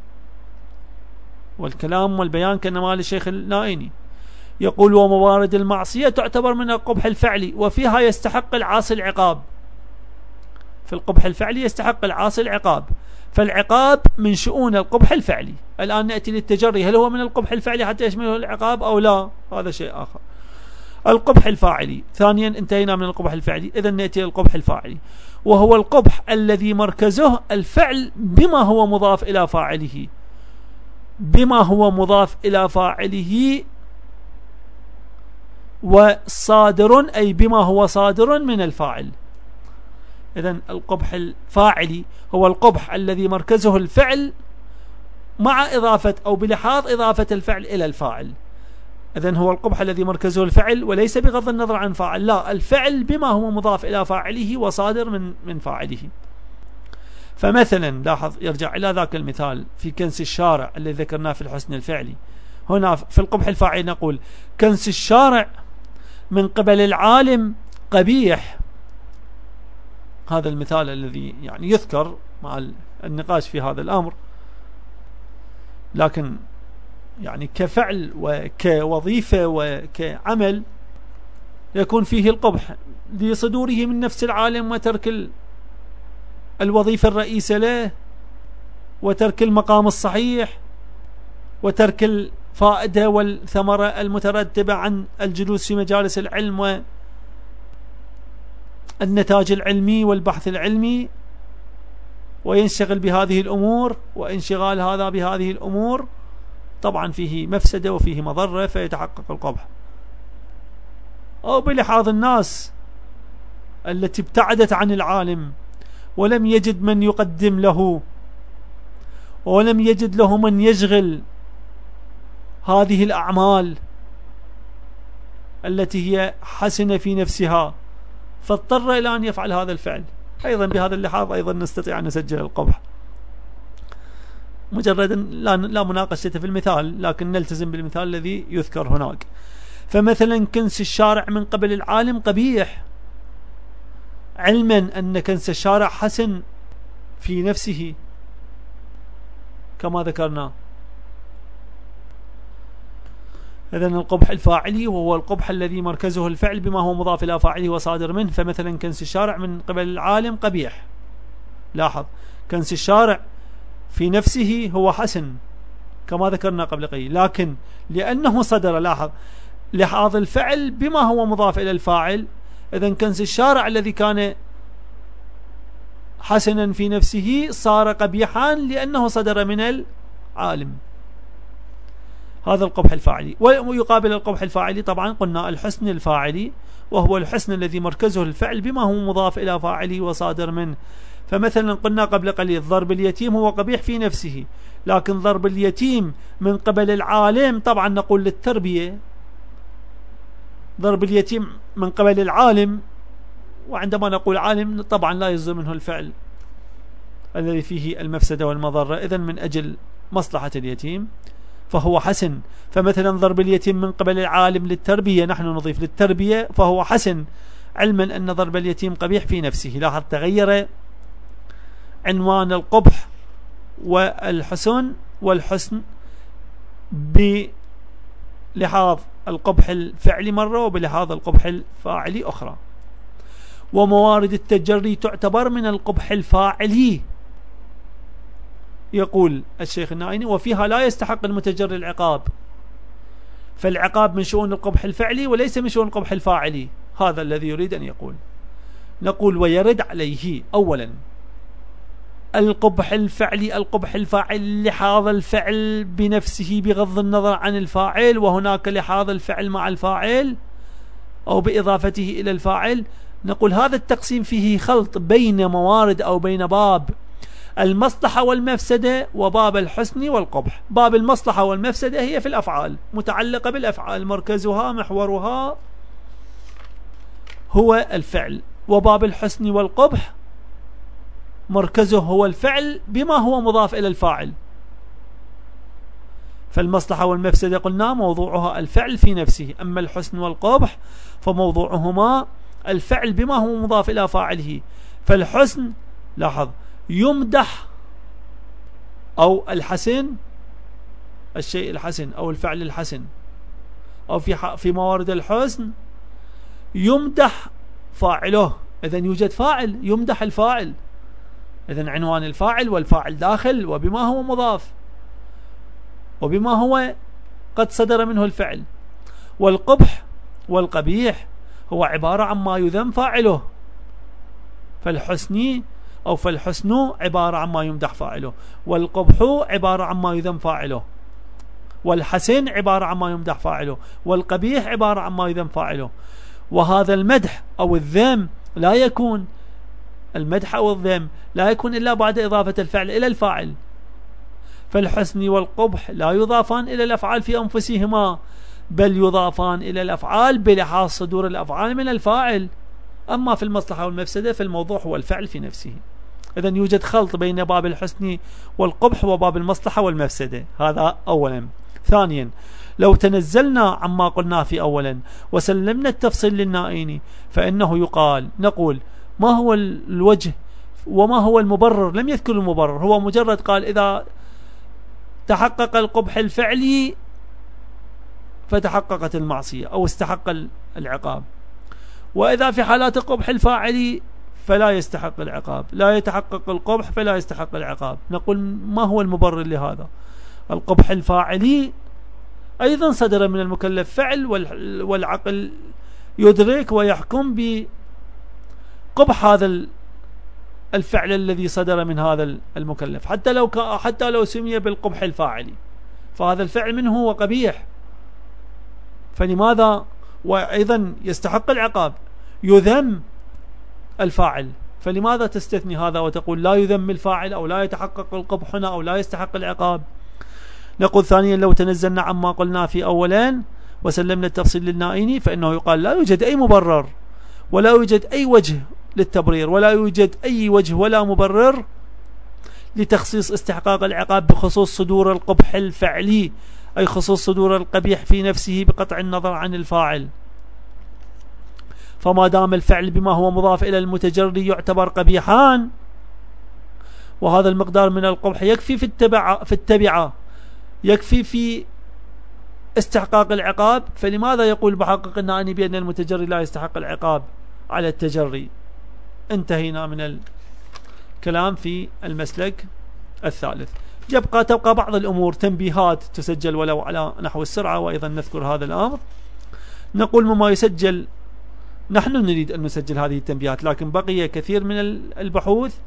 والكلام والبيان كما للشيخ النائني يقول وموارد المعصية تعتبر من القبح الفعلي وفيها يستحق العاصي العقاب. في القبح الفعلي يستحق العاصي العقاب، فالعقاب من شؤون القبح الفعلي. الآن نأتي للتجري، هل هو من القبح الفعلي حتى يشمله العقاب أو لا؟ هذا شيء آخر. القبح الفاعلي ثانيا انتهينا من القبح الفعلي، إذن نأتي للقبح الفاعلي، وهو القبح الذي مركزه الفعل بما هو مضاف إلى فاعله، بما هو مضاف إلى فاعله وصادر أي بما هو صادر من الفاعل. إذن القبح الفاعلي هو القبح الذي مركزه الفعل مع إضافة أو بلحاظ إضافة الفعل إلى الفاعل. إذن هو القبح الذي مركزه الفعل وليس بغض النظر عن فاعل، لا، الفعل بما هو مضاف إلى فاعله وصادر من فاعله. فمثلا لاحظ، يرجع إلى ذاك المثال في كنس الشارع الذي ذكرناه في الحسن الفعلي. هنا في القبح الفاعلي نقول كنس الشارع من قبل العالم قبيح. هذا المثال الذي يعني يذكر مع النقاش في هذا الأمر، لكن يعني كفعل وكوظيفة وكعمل يكون فيه القبح لصدوره من نفس العالم وترك الوظيفة الرئيسة له وترك المقام الصحيح وترك الفائدة والثمرة المترتبة عن الجلوس في مجالس العلم والنتاج العلمي والبحث العلمي، وينشغل بهذه الأمور، وانشغال هذا بهذه الأمور طبعا فيه مفسدة وفيه مضرة فيتحقق القبح. أو بلحاظ الناس التي ابتعدت عن العالم ولم يجد من يقدم له ولم يجد له من يشغل هذه الأعمال التي هي حسنة في نفسها، فاضطر إلى أن يفعل هذا الفعل. أيضا بهذا اللحاظ أيضا نستطيع أن نسجل القبح، مجرد لا مناقشة في المثال، لكن نلتزم بالمثال الذي يذكر هناك. فمثلا كنس الشارع من قبل العالم قبيح، علما أن كنس الشارع حسن في نفسه كما ذكرنا. إذن القبح الفاعلي وهو القبح الذي مركزه الفعل بما هو مضاف إلى فاعله وصادر منه. فمثلا كنس الشارع من قبل العالم قبيح، لاحظ كنس الشارع في نفسه هو حسن كما ذكرنا قبل قليل، لكن لأنه صدر، لاحظ لحاظ الفعل بما هو مضاف إلى الفاعل، إذن كنس الشارع الذي كان حسنا في نفسه صار قبيحا لأنه صدر من العالم. هذا القبح الفاعلي. ويقابل القبح الفاعلي طبعا قلنا الحسن الفاعلي، وهو الحسن الذي مركزه الفعل بما هو مضاف إلى فاعله وصادر منه. فمثلا قلنا قبل قليل ضرب اليتيم هو قبيح في نفسه، لكن ضرب اليتيم من قبل العالم طبعا نقول للتربية، ضرب اليتيم من قبل العالم، وعندما نقول عالم طبعا لا يصدر منه الفعل الذي فيه المفسدة والمضرة، إذن من أجل مصلحة اليتيم فهو حسن. فمثلا ضرب اليتيم من قبل العالم للتربية، نحن نضيف للتربية، فهو حسن علما أن ضرب اليتيم قبيح في نفسه. لاحظ تغير عنوان القبح والحسن بلحاظ القبح الفعلي مرة وبلحاظ القبح الفاعلي أخرى. وموارد التجري تعتبر من القبح الفاعلي، يقول الشيخ النائني وفيها لا يستحق المتجري العقاب، فالعقاب من شؤون القبح الفعلي وليس من شؤون القبح الفاعلي. هذا الذي يريد أن يقول. نقول ويرد عليه أولا القبح الفعلي القبح الفاعل لحاظ الفعل بنفسه بغض النظر عن الفاعل، وهناك لحاظ الفعل مع الفاعل، أو بإضافته إلى الفاعل، نقول هذا التقسيم فيه خلط بين موارد أو بين باب المصلحة والمفسدة وباب الحسن والقبح. باب المصلحة والمفسدة هي في الأفعال، متعلقة بالأفعال، مركزها محورها هو الفعل. وباب الحسن والقبح مركزه هو الفعل بما هو مضاف إلى الفاعل. فالمصلحة والمفسدة قلنا موضوعها الفعل في نفسه، أما الحسن والقبح فموضوعهما الفعل بما هو مضاف إلى فاعله. فالحسن لاحظ يمدح، أو الحسن الشيء الحسن أو الفعل الحسن، أو في موارد الحسن يمدح فاعله. إذن يوجد فاعل يمدح الفاعل، إذن عنوان الفاعل والفاعل داخل وبما هو مضاف وبما هو قد صدر منه الفعل. والقبح والقبيح هو عبارة عن ما يذم فاعله، فالحسن عبارة عن ما يمدح فاعله، والقبح عبارة عن ما يذم فاعله، والحسن عبارة عن ما يمدح فاعله، والقبيح عبارة عن ما يذم فاعله. وهذا المدح أو الذم لا يكون، المدح أو الذم لا يكون إلا بعد إضافة الفعل إلى الفاعل. فالحسن والقبح لا يضافان إلى الأفعال في أنفسهما، بل يضافان إلى الأفعال بلحاظ صدور الأفعال من الفاعل. أما في المصلحة والمفسدة فالموضوع هو الفعل في نفسه. إذن يوجد خلط بين باب الحسن والقبح وباب المصلحة والمفسدة، هذا أولا. ثانيا، لو تنزلنا عما قلنا في أولا وسلمنا التفصيل للنائين فإنه يقال، نقول ما هو الوجه وما هو المبرر؟ لم يذكر المبرر، هو مجرد قال إذا تحقق القبح الفعلي فتحققت المعصية أو استحق العقاب، وإذا في حالات القبح الفاعلي فلا يستحق العقاب، لا يتحقق القبح فلا يستحق العقاب. نقول ما هو المبرر لهذا؟ القبح الفاعلي أيضا صدر من المكلف فعل، والعقل يدرك ويحكم بقبح هذا الفعل الذي صدر من هذا المكلف، حتى لو سمي بالقبح الفاعلي، فهذا الفعل منه هو قبيح. فلماذا؟ وأيضا يستحق العقاب، يذم الفاعل، فلماذا تستثني هذا وتقول لا يذم الفاعل أو لا يتحقق القبح هنا أو لا يستحق العقاب؟ نقول ثانيا، لو تنزلنا عما قلنا في أولين وسلمنا التفصيل للنائين فإنه يقال لا يوجد أي مبرر ولا يوجد أي وجه للتبرير ولا يوجد أي وجه ولا مبرر لتخصيص استحقاق العقاب بخصوص صدور القبح الفعلي، أي خصوص صدور القبيح في نفسه بقطع النظر عن الفاعل. فما دام الفعل بما هو مضاف إلى المتجري يعتبر قبيحان، وهذا المقدار من القبح يكفي في التبعة يكفي في استحقاق العقاب، فلماذا يقول بحقق النائي بأن المتجري لا يستحق العقاب على التجري؟ انتهينا من الكلام في المسلك الثالث. تبقى بعض الأمور تنبيهات تسجل ولو على نحو السرعة، وأيضا نذكر هذا الأمر. نقول مما يسجل، نحن نريد أن نسجل هذه التنبيهات، لكن بقي كثير من البحوث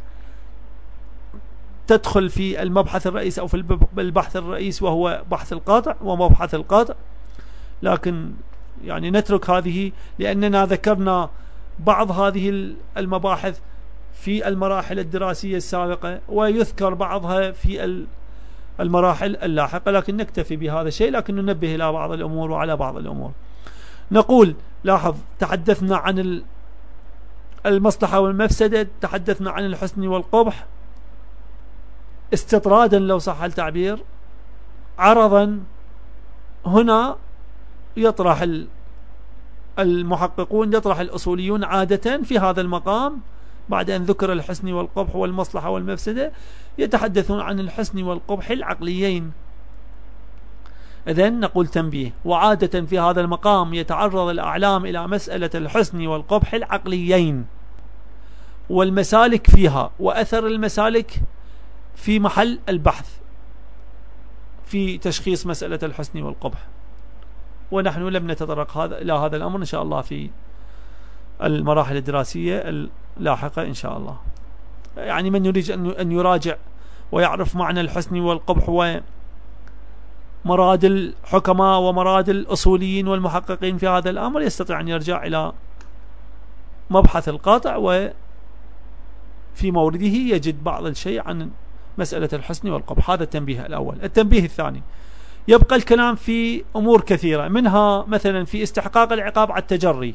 تدخل في المبحث الرئيس أو في البحث الرئيس وهو بحث القاطع ومبحث القاطع، لكن يعني نترك هذه لأننا ذكرنا بعض هذه المباحث في المراحل الدراسية السابقة ويذكر بعضها في المراحل اللاحقة، لكن نكتفي بهذا الشيء، لكن ننبه إلى بعض الأمور وعلى بعض الأمور. نقول لاحظ، تحدثنا عن المصلحة والمفسدة، تحدثنا عن الحسن والقبح استطرادا لو صح التعبير، عرضا. هنا يطرح المحققون، يطرح الأصوليون عادة في هذا المقام بعد أن ذكر الحسن والقبح والمصلحة والمفسدة يتحدثون عن الحسن والقبح العقليين. إذن نقول تنبيه، وعادة في هذا المقام يتعرض الأعلام إلى مسألة الحسن والقبح العقليين والمسالك فيها، وأثر المسالك في محل البحث في تشخيص مسألة الحسن والقبح، ونحن لم نتطرق إلى هذا الأمر إن شاء الله في المراحل الدراسية اللاحقة إن شاء الله. يعني من يريد أن يراجع ويعرف معنى الحسن والقبح مراد الحكماء ومراد الأصوليين والمحققين في هذا الأمر يستطيع أن يرجع إلى مبحث القاطع وفي مورده يجد بعض الشيء عن مسألة الحسن والقبح. هذا التنبيه الأول. التنبيه الثاني، يبقى الكلام في أمور كثيرة، منها مثلا في استحقاق العقاب على التجري،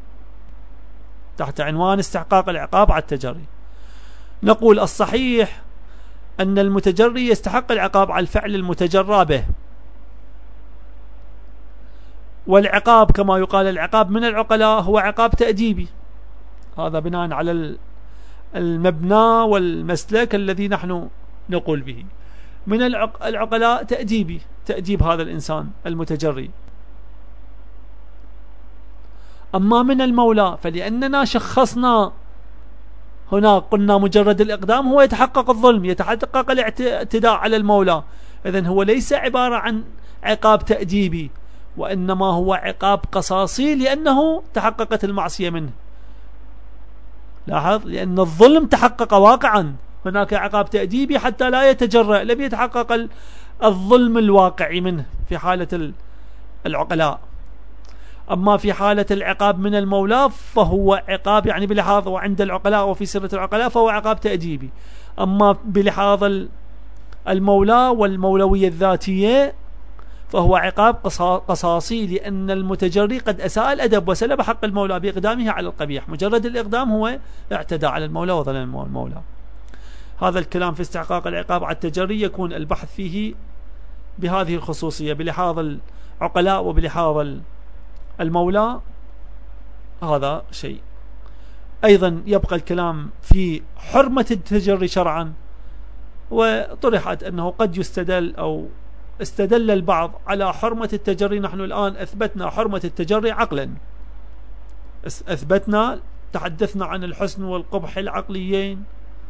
تحت عنوان استحقاق العقاب على التجري نقول الصحيح أن المتجري يستحق العقاب على الفعل المتجرى به، والعقاب كما يقال العقاب من العقلاء هو عقاب تأديبي، هذا بناء على المبنى والمسلك الذي نحن نقول به. من العقلاء تأديبي، تأديب هذا الإنسان المتجري. أما من المولى فلأننا شخصنا هنا قلنا مجرد الإقدام هو يتحقق الظلم، يتحقق الاعتداء على المولى، إذن هو ليس عبارة عن عقاب تأديبي، وإنما هو عقاب قصاصي لأنه تحققت المعصية منه. لاحظ، لأن الظلم تحقق واقعا، هناك عقاب تأديبي حتى لا يتجرأ، لم يتحقق الظلم الواقعي منه في حالة العقلاء. أما في حالة العقاب من المولى فهو عقاب يعني بلحاظ وعند العقلاء وفي سيرة العقلاء فهو عقاب تأديبي. أما بلحاظ المولى والمولوية الذاتية فهو عقاب قصاصي، لأن المتجري قد أساء الأدب وسلب حق المولى بإقدامه على القبيح، مجرد الإقدام هو اعتدى على المولى وظلم المولى. هذا الكلام في استحقاق العقاب على التجري يكون البحث فيه بهذه الخصوصية، بلحاظ العقلاء وبلحاظ المولى، هذا شيء. أيضا يبقى الكلام في حرمة التجري شرعا، وطرحت أنه قد يستدل أو استدل البعض على حرمة التجري. نحن الآن أثبتنا حرمة التجري عقلا، أثبتنا، تحدثنا عن الحسن والقبح العقليين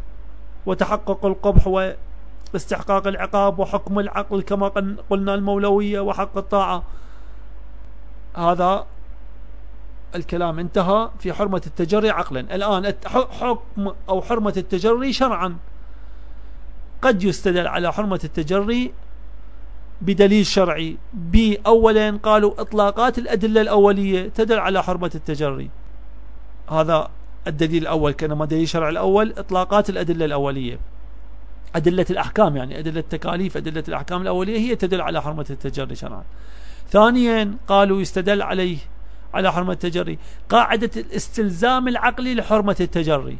وتحقق القبح واستحقاق العقاب وحكم العقل كما قلنا المولوية وحق الطاعة. هذا الكلام انتهى في حرمة التجري عقلا. الآن حكم أو حرمة التجري شرعا، قد يستدل على حرمة التجري بدليل شرعي. أولا قالوا إطلاقات الأدلة الأولية تدل على حرمة التجري، هذا الدليل الأول، كما دليل شرع الأول إطلاقات الأدلة الأولية، أدلة الأحكام يعني أدلة التكاليف، أدلة الأحكام الأولية هي تدل على حرمة التجري شرعا. ثانيا قالوا يستدل عليه على حرمة التجري قاعدة الاستلزام العقلي لحرمة التجري،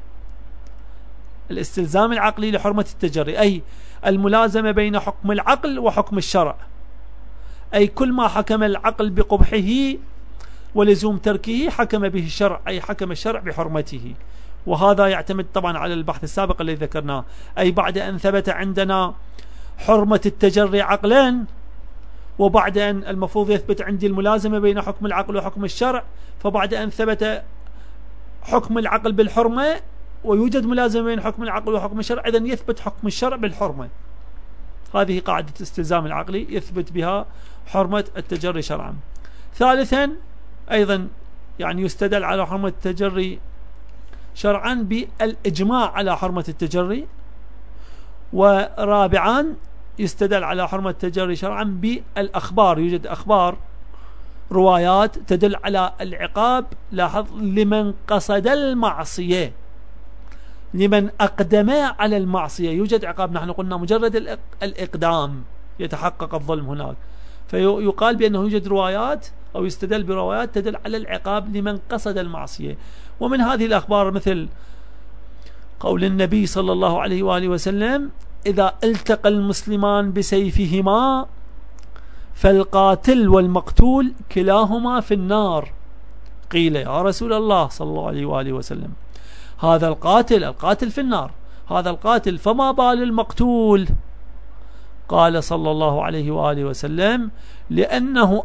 الاستلزام العقلي لحرمة التجري أي الملازمة بين حكم العقل وحكم الشرع، أي كل ما حكم العقل بقبحه ولزوم تركه حكم به الشرع، أي حكم الشرع بحرمته. وهذا يعتمد طبعا على البحث السابق الذي ذكرناه، أي بعد أن ثبت عندنا حرمة التجري عقلا، وبعد أن المفروض يثبت عندي الملازمة بين حكم العقل وحكم الشرع، فبعد أن ثبت حكم العقل بالحرمة ويوجد ملازمة بين حكم العقل وحكم الشرع، إذن يثبت حكم الشرع بالحرمة. هذه قاعدة الاستلزام العقلي يثبت بها حرمة التجري شرعا. ثالثا أيضا يعني يستدل على حرمة التجري شرعا بالإجماع على حرمة التجري. ورابعا يستدل على حرمة التجري شرعا بالأخبار، يوجد أخبار روايات تدل على العقاب، لاحظ، لمن قصد المعصية، لمن أقدم على المعصية يوجد عقاب. نحن قلنا مجرد الإقدام يتحقق الظلم هناك، فيقال بأنه يوجد روايات أو يستدل بروايات تدل على العقاب لمن قصد المعصية. ومن هذه الأخبار مثل قول النبي صلى الله عليه وآله وسلم: إذا التقى المسلمان بسيفهما فالقاتل والمقتول كلاهما في النار. قيل: يا رسول الله صلى الله عليه وآله وسلم، هذا القاتل في النار، هذا القاتل، فما بال المقتول؟ قال صلى الله عليه وآله وسلم: لأنه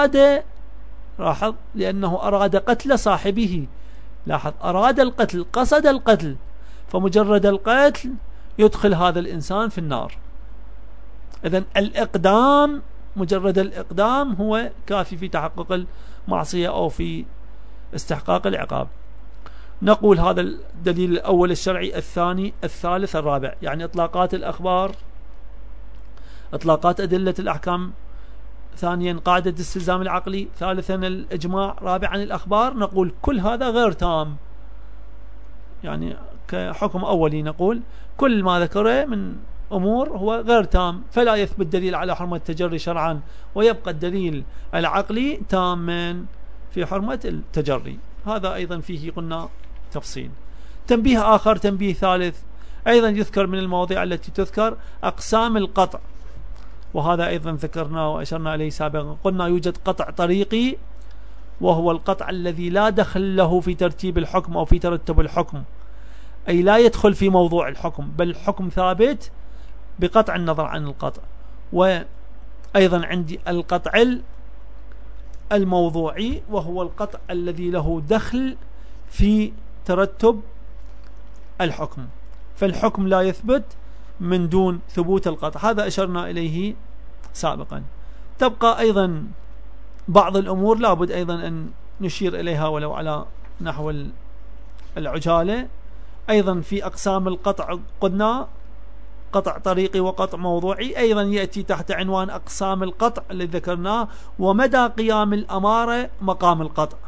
أراد قتل صاحبه. لاحظ، أراد القتل، قصد القتل، فمجرد القتل يدخل هذا الإنسان في النار. إذن الإقدام، مجرد الإقدام هو كافي في تحقق المعصية أو في استحقاق العقاب. نقول هذا الدليل الأول الشرعي. الثاني، الثالث، الرابع، يعني إطلاقات الأخبار، إطلاقات أدلة الأحكام ثانيا قاعدة الاستلزام العقلي، ثالثا الإجماع، رابعا الأخبار. نقول كل هذا غير تام، يعني كحكم أولي نقول كل ما ذكره من أمور هو غير تام، فلا يثبت دليل على حرمة التجري شرعا، ويبقى الدليل العقلي تاما في حرمة التجري. هذا أيضا فيه قلنا تفصيل. تنبيه آخر، تنبيه ثالث أيضا يذكر من المواضيع التي تذكر أقسام القطع، وهذا أيضا ذكرناه وأشرنا إليه سابقا. قلنا يوجد قطع طريقي، وهو القطع الذي لا دخل له في ترتيب الحكم أو في ترتب الحكم، أي لا يدخل في موضوع الحكم، بل الحكم ثابت بقطع النظر عن القطع. وأيضا عندي القطع الموضوعي، وهو القطع الذي له دخل في ترتب الحكم، فالحكم لا يثبت من دون ثبوت القطع. هذا أشرنا إليه سابقا. تبقى أيضا بعض الأمور لابد أيضا أن نشير إليها ولو على نحو العجالة. أيضا في أقسام القطع قلنا قطع طريقي وقطع موضوعي، أيضا يأتي تحت عنوان أقسام القطع الذي ذكرناه، ومدى قيام الأمارة مقام القطع.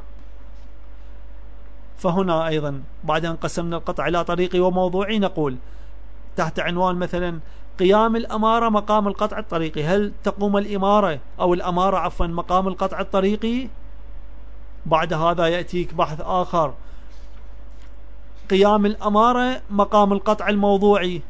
فهنا أيضا بعد أن قسمنا القطع إلى طريقي وموضوعي، نقول تحت عنوان مثلا قيام الأمارة مقام القطع الطريقي، هل تقوم الإمارة أو الأمارة عفوا مقام القطع الطريقي؟ بعد هذا يأتيك بحث آخر، قيام الأمارة مقام القطع الموضوعي.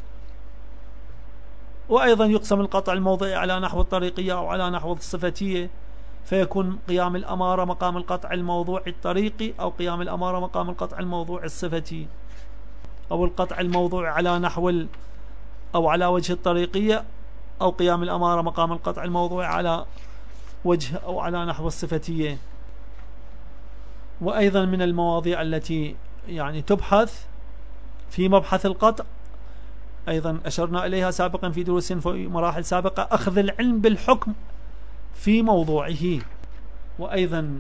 وأيضا يقسم القطع الموضوعي على نحو الطريقية أو على نحو الصفتية، فيكون قيام الأمارة مقام القطع الموضوعي الطريقي، أو قيام الأمارة مقام القطع الموضوعي الصفتي، أو القطع الموضوعي على نحو أو على وجه الطريقية، أو قيام الأمارة مقام القطع الموضوعي على وجه أو على نحو الصفتية. وأيضا من المواضيع التي يعني تبحث في مبحث القطع، أيضا أشرنا إليها سابقا في دروس في مراحل سابقة، أخذ العلم بالحكم في موضوعه. وأيضا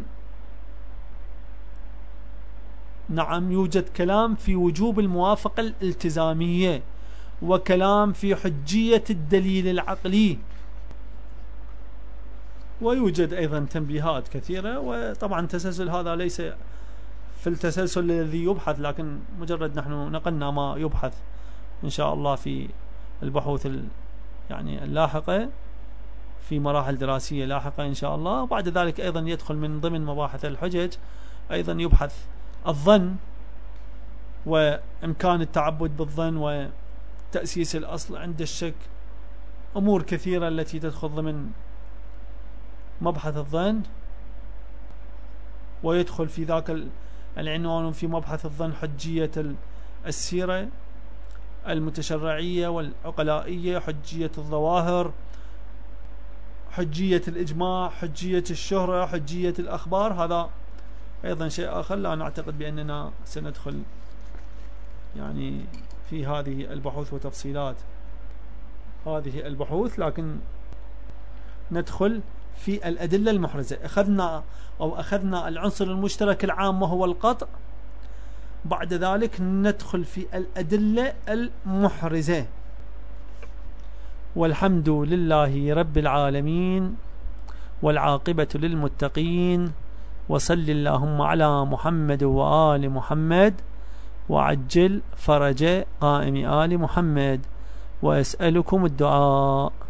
نعم يوجد كلام في وجوب الموافقة الالتزامية، وكلام في حجية الدليل العقلي، ويوجد أيضا تنبيهات كثيرة. وطبعا التسلسل هذا ليس في التسلسل الذي يبحث، لكن مجرد نحن نقلنا ما يبحث إن شاء الله في البحوث يعني اللاحقة في مراحل دراسية لاحقة إن شاء الله. بعد ذلك أيضا يدخل من ضمن مباحث الحجج أيضا يبحث الظن، وإمكان التعبد بالظن، وتأسيس الأصل عند الشك، أمور كثيرة التي تدخل ضمن مبحث الظن. ويدخل في ذاك العنوان في مبحث الظن حجية السيرة المتشرعية والعقلائية، حجية الظواهر، حجية الإجماع، حجية الشهرة، حجية الأخبار. هذا أيضا شيء آخر لا نعتقد بأننا سندخل يعني في هذه البحوث وتفصيلات هذه البحوث، لكن ندخل في الأدلة المحرزة. أخذنا العنصر المشترك العام وهو القطع، بعد ذلك ندخل في الأدلة المحرزة. والحمد لله رب العالمين، والعاقبة للمتقين، وصل اللهم على محمد وآل محمد، وعجل فرج قائم آل محمد، وأسألكم الدعاء.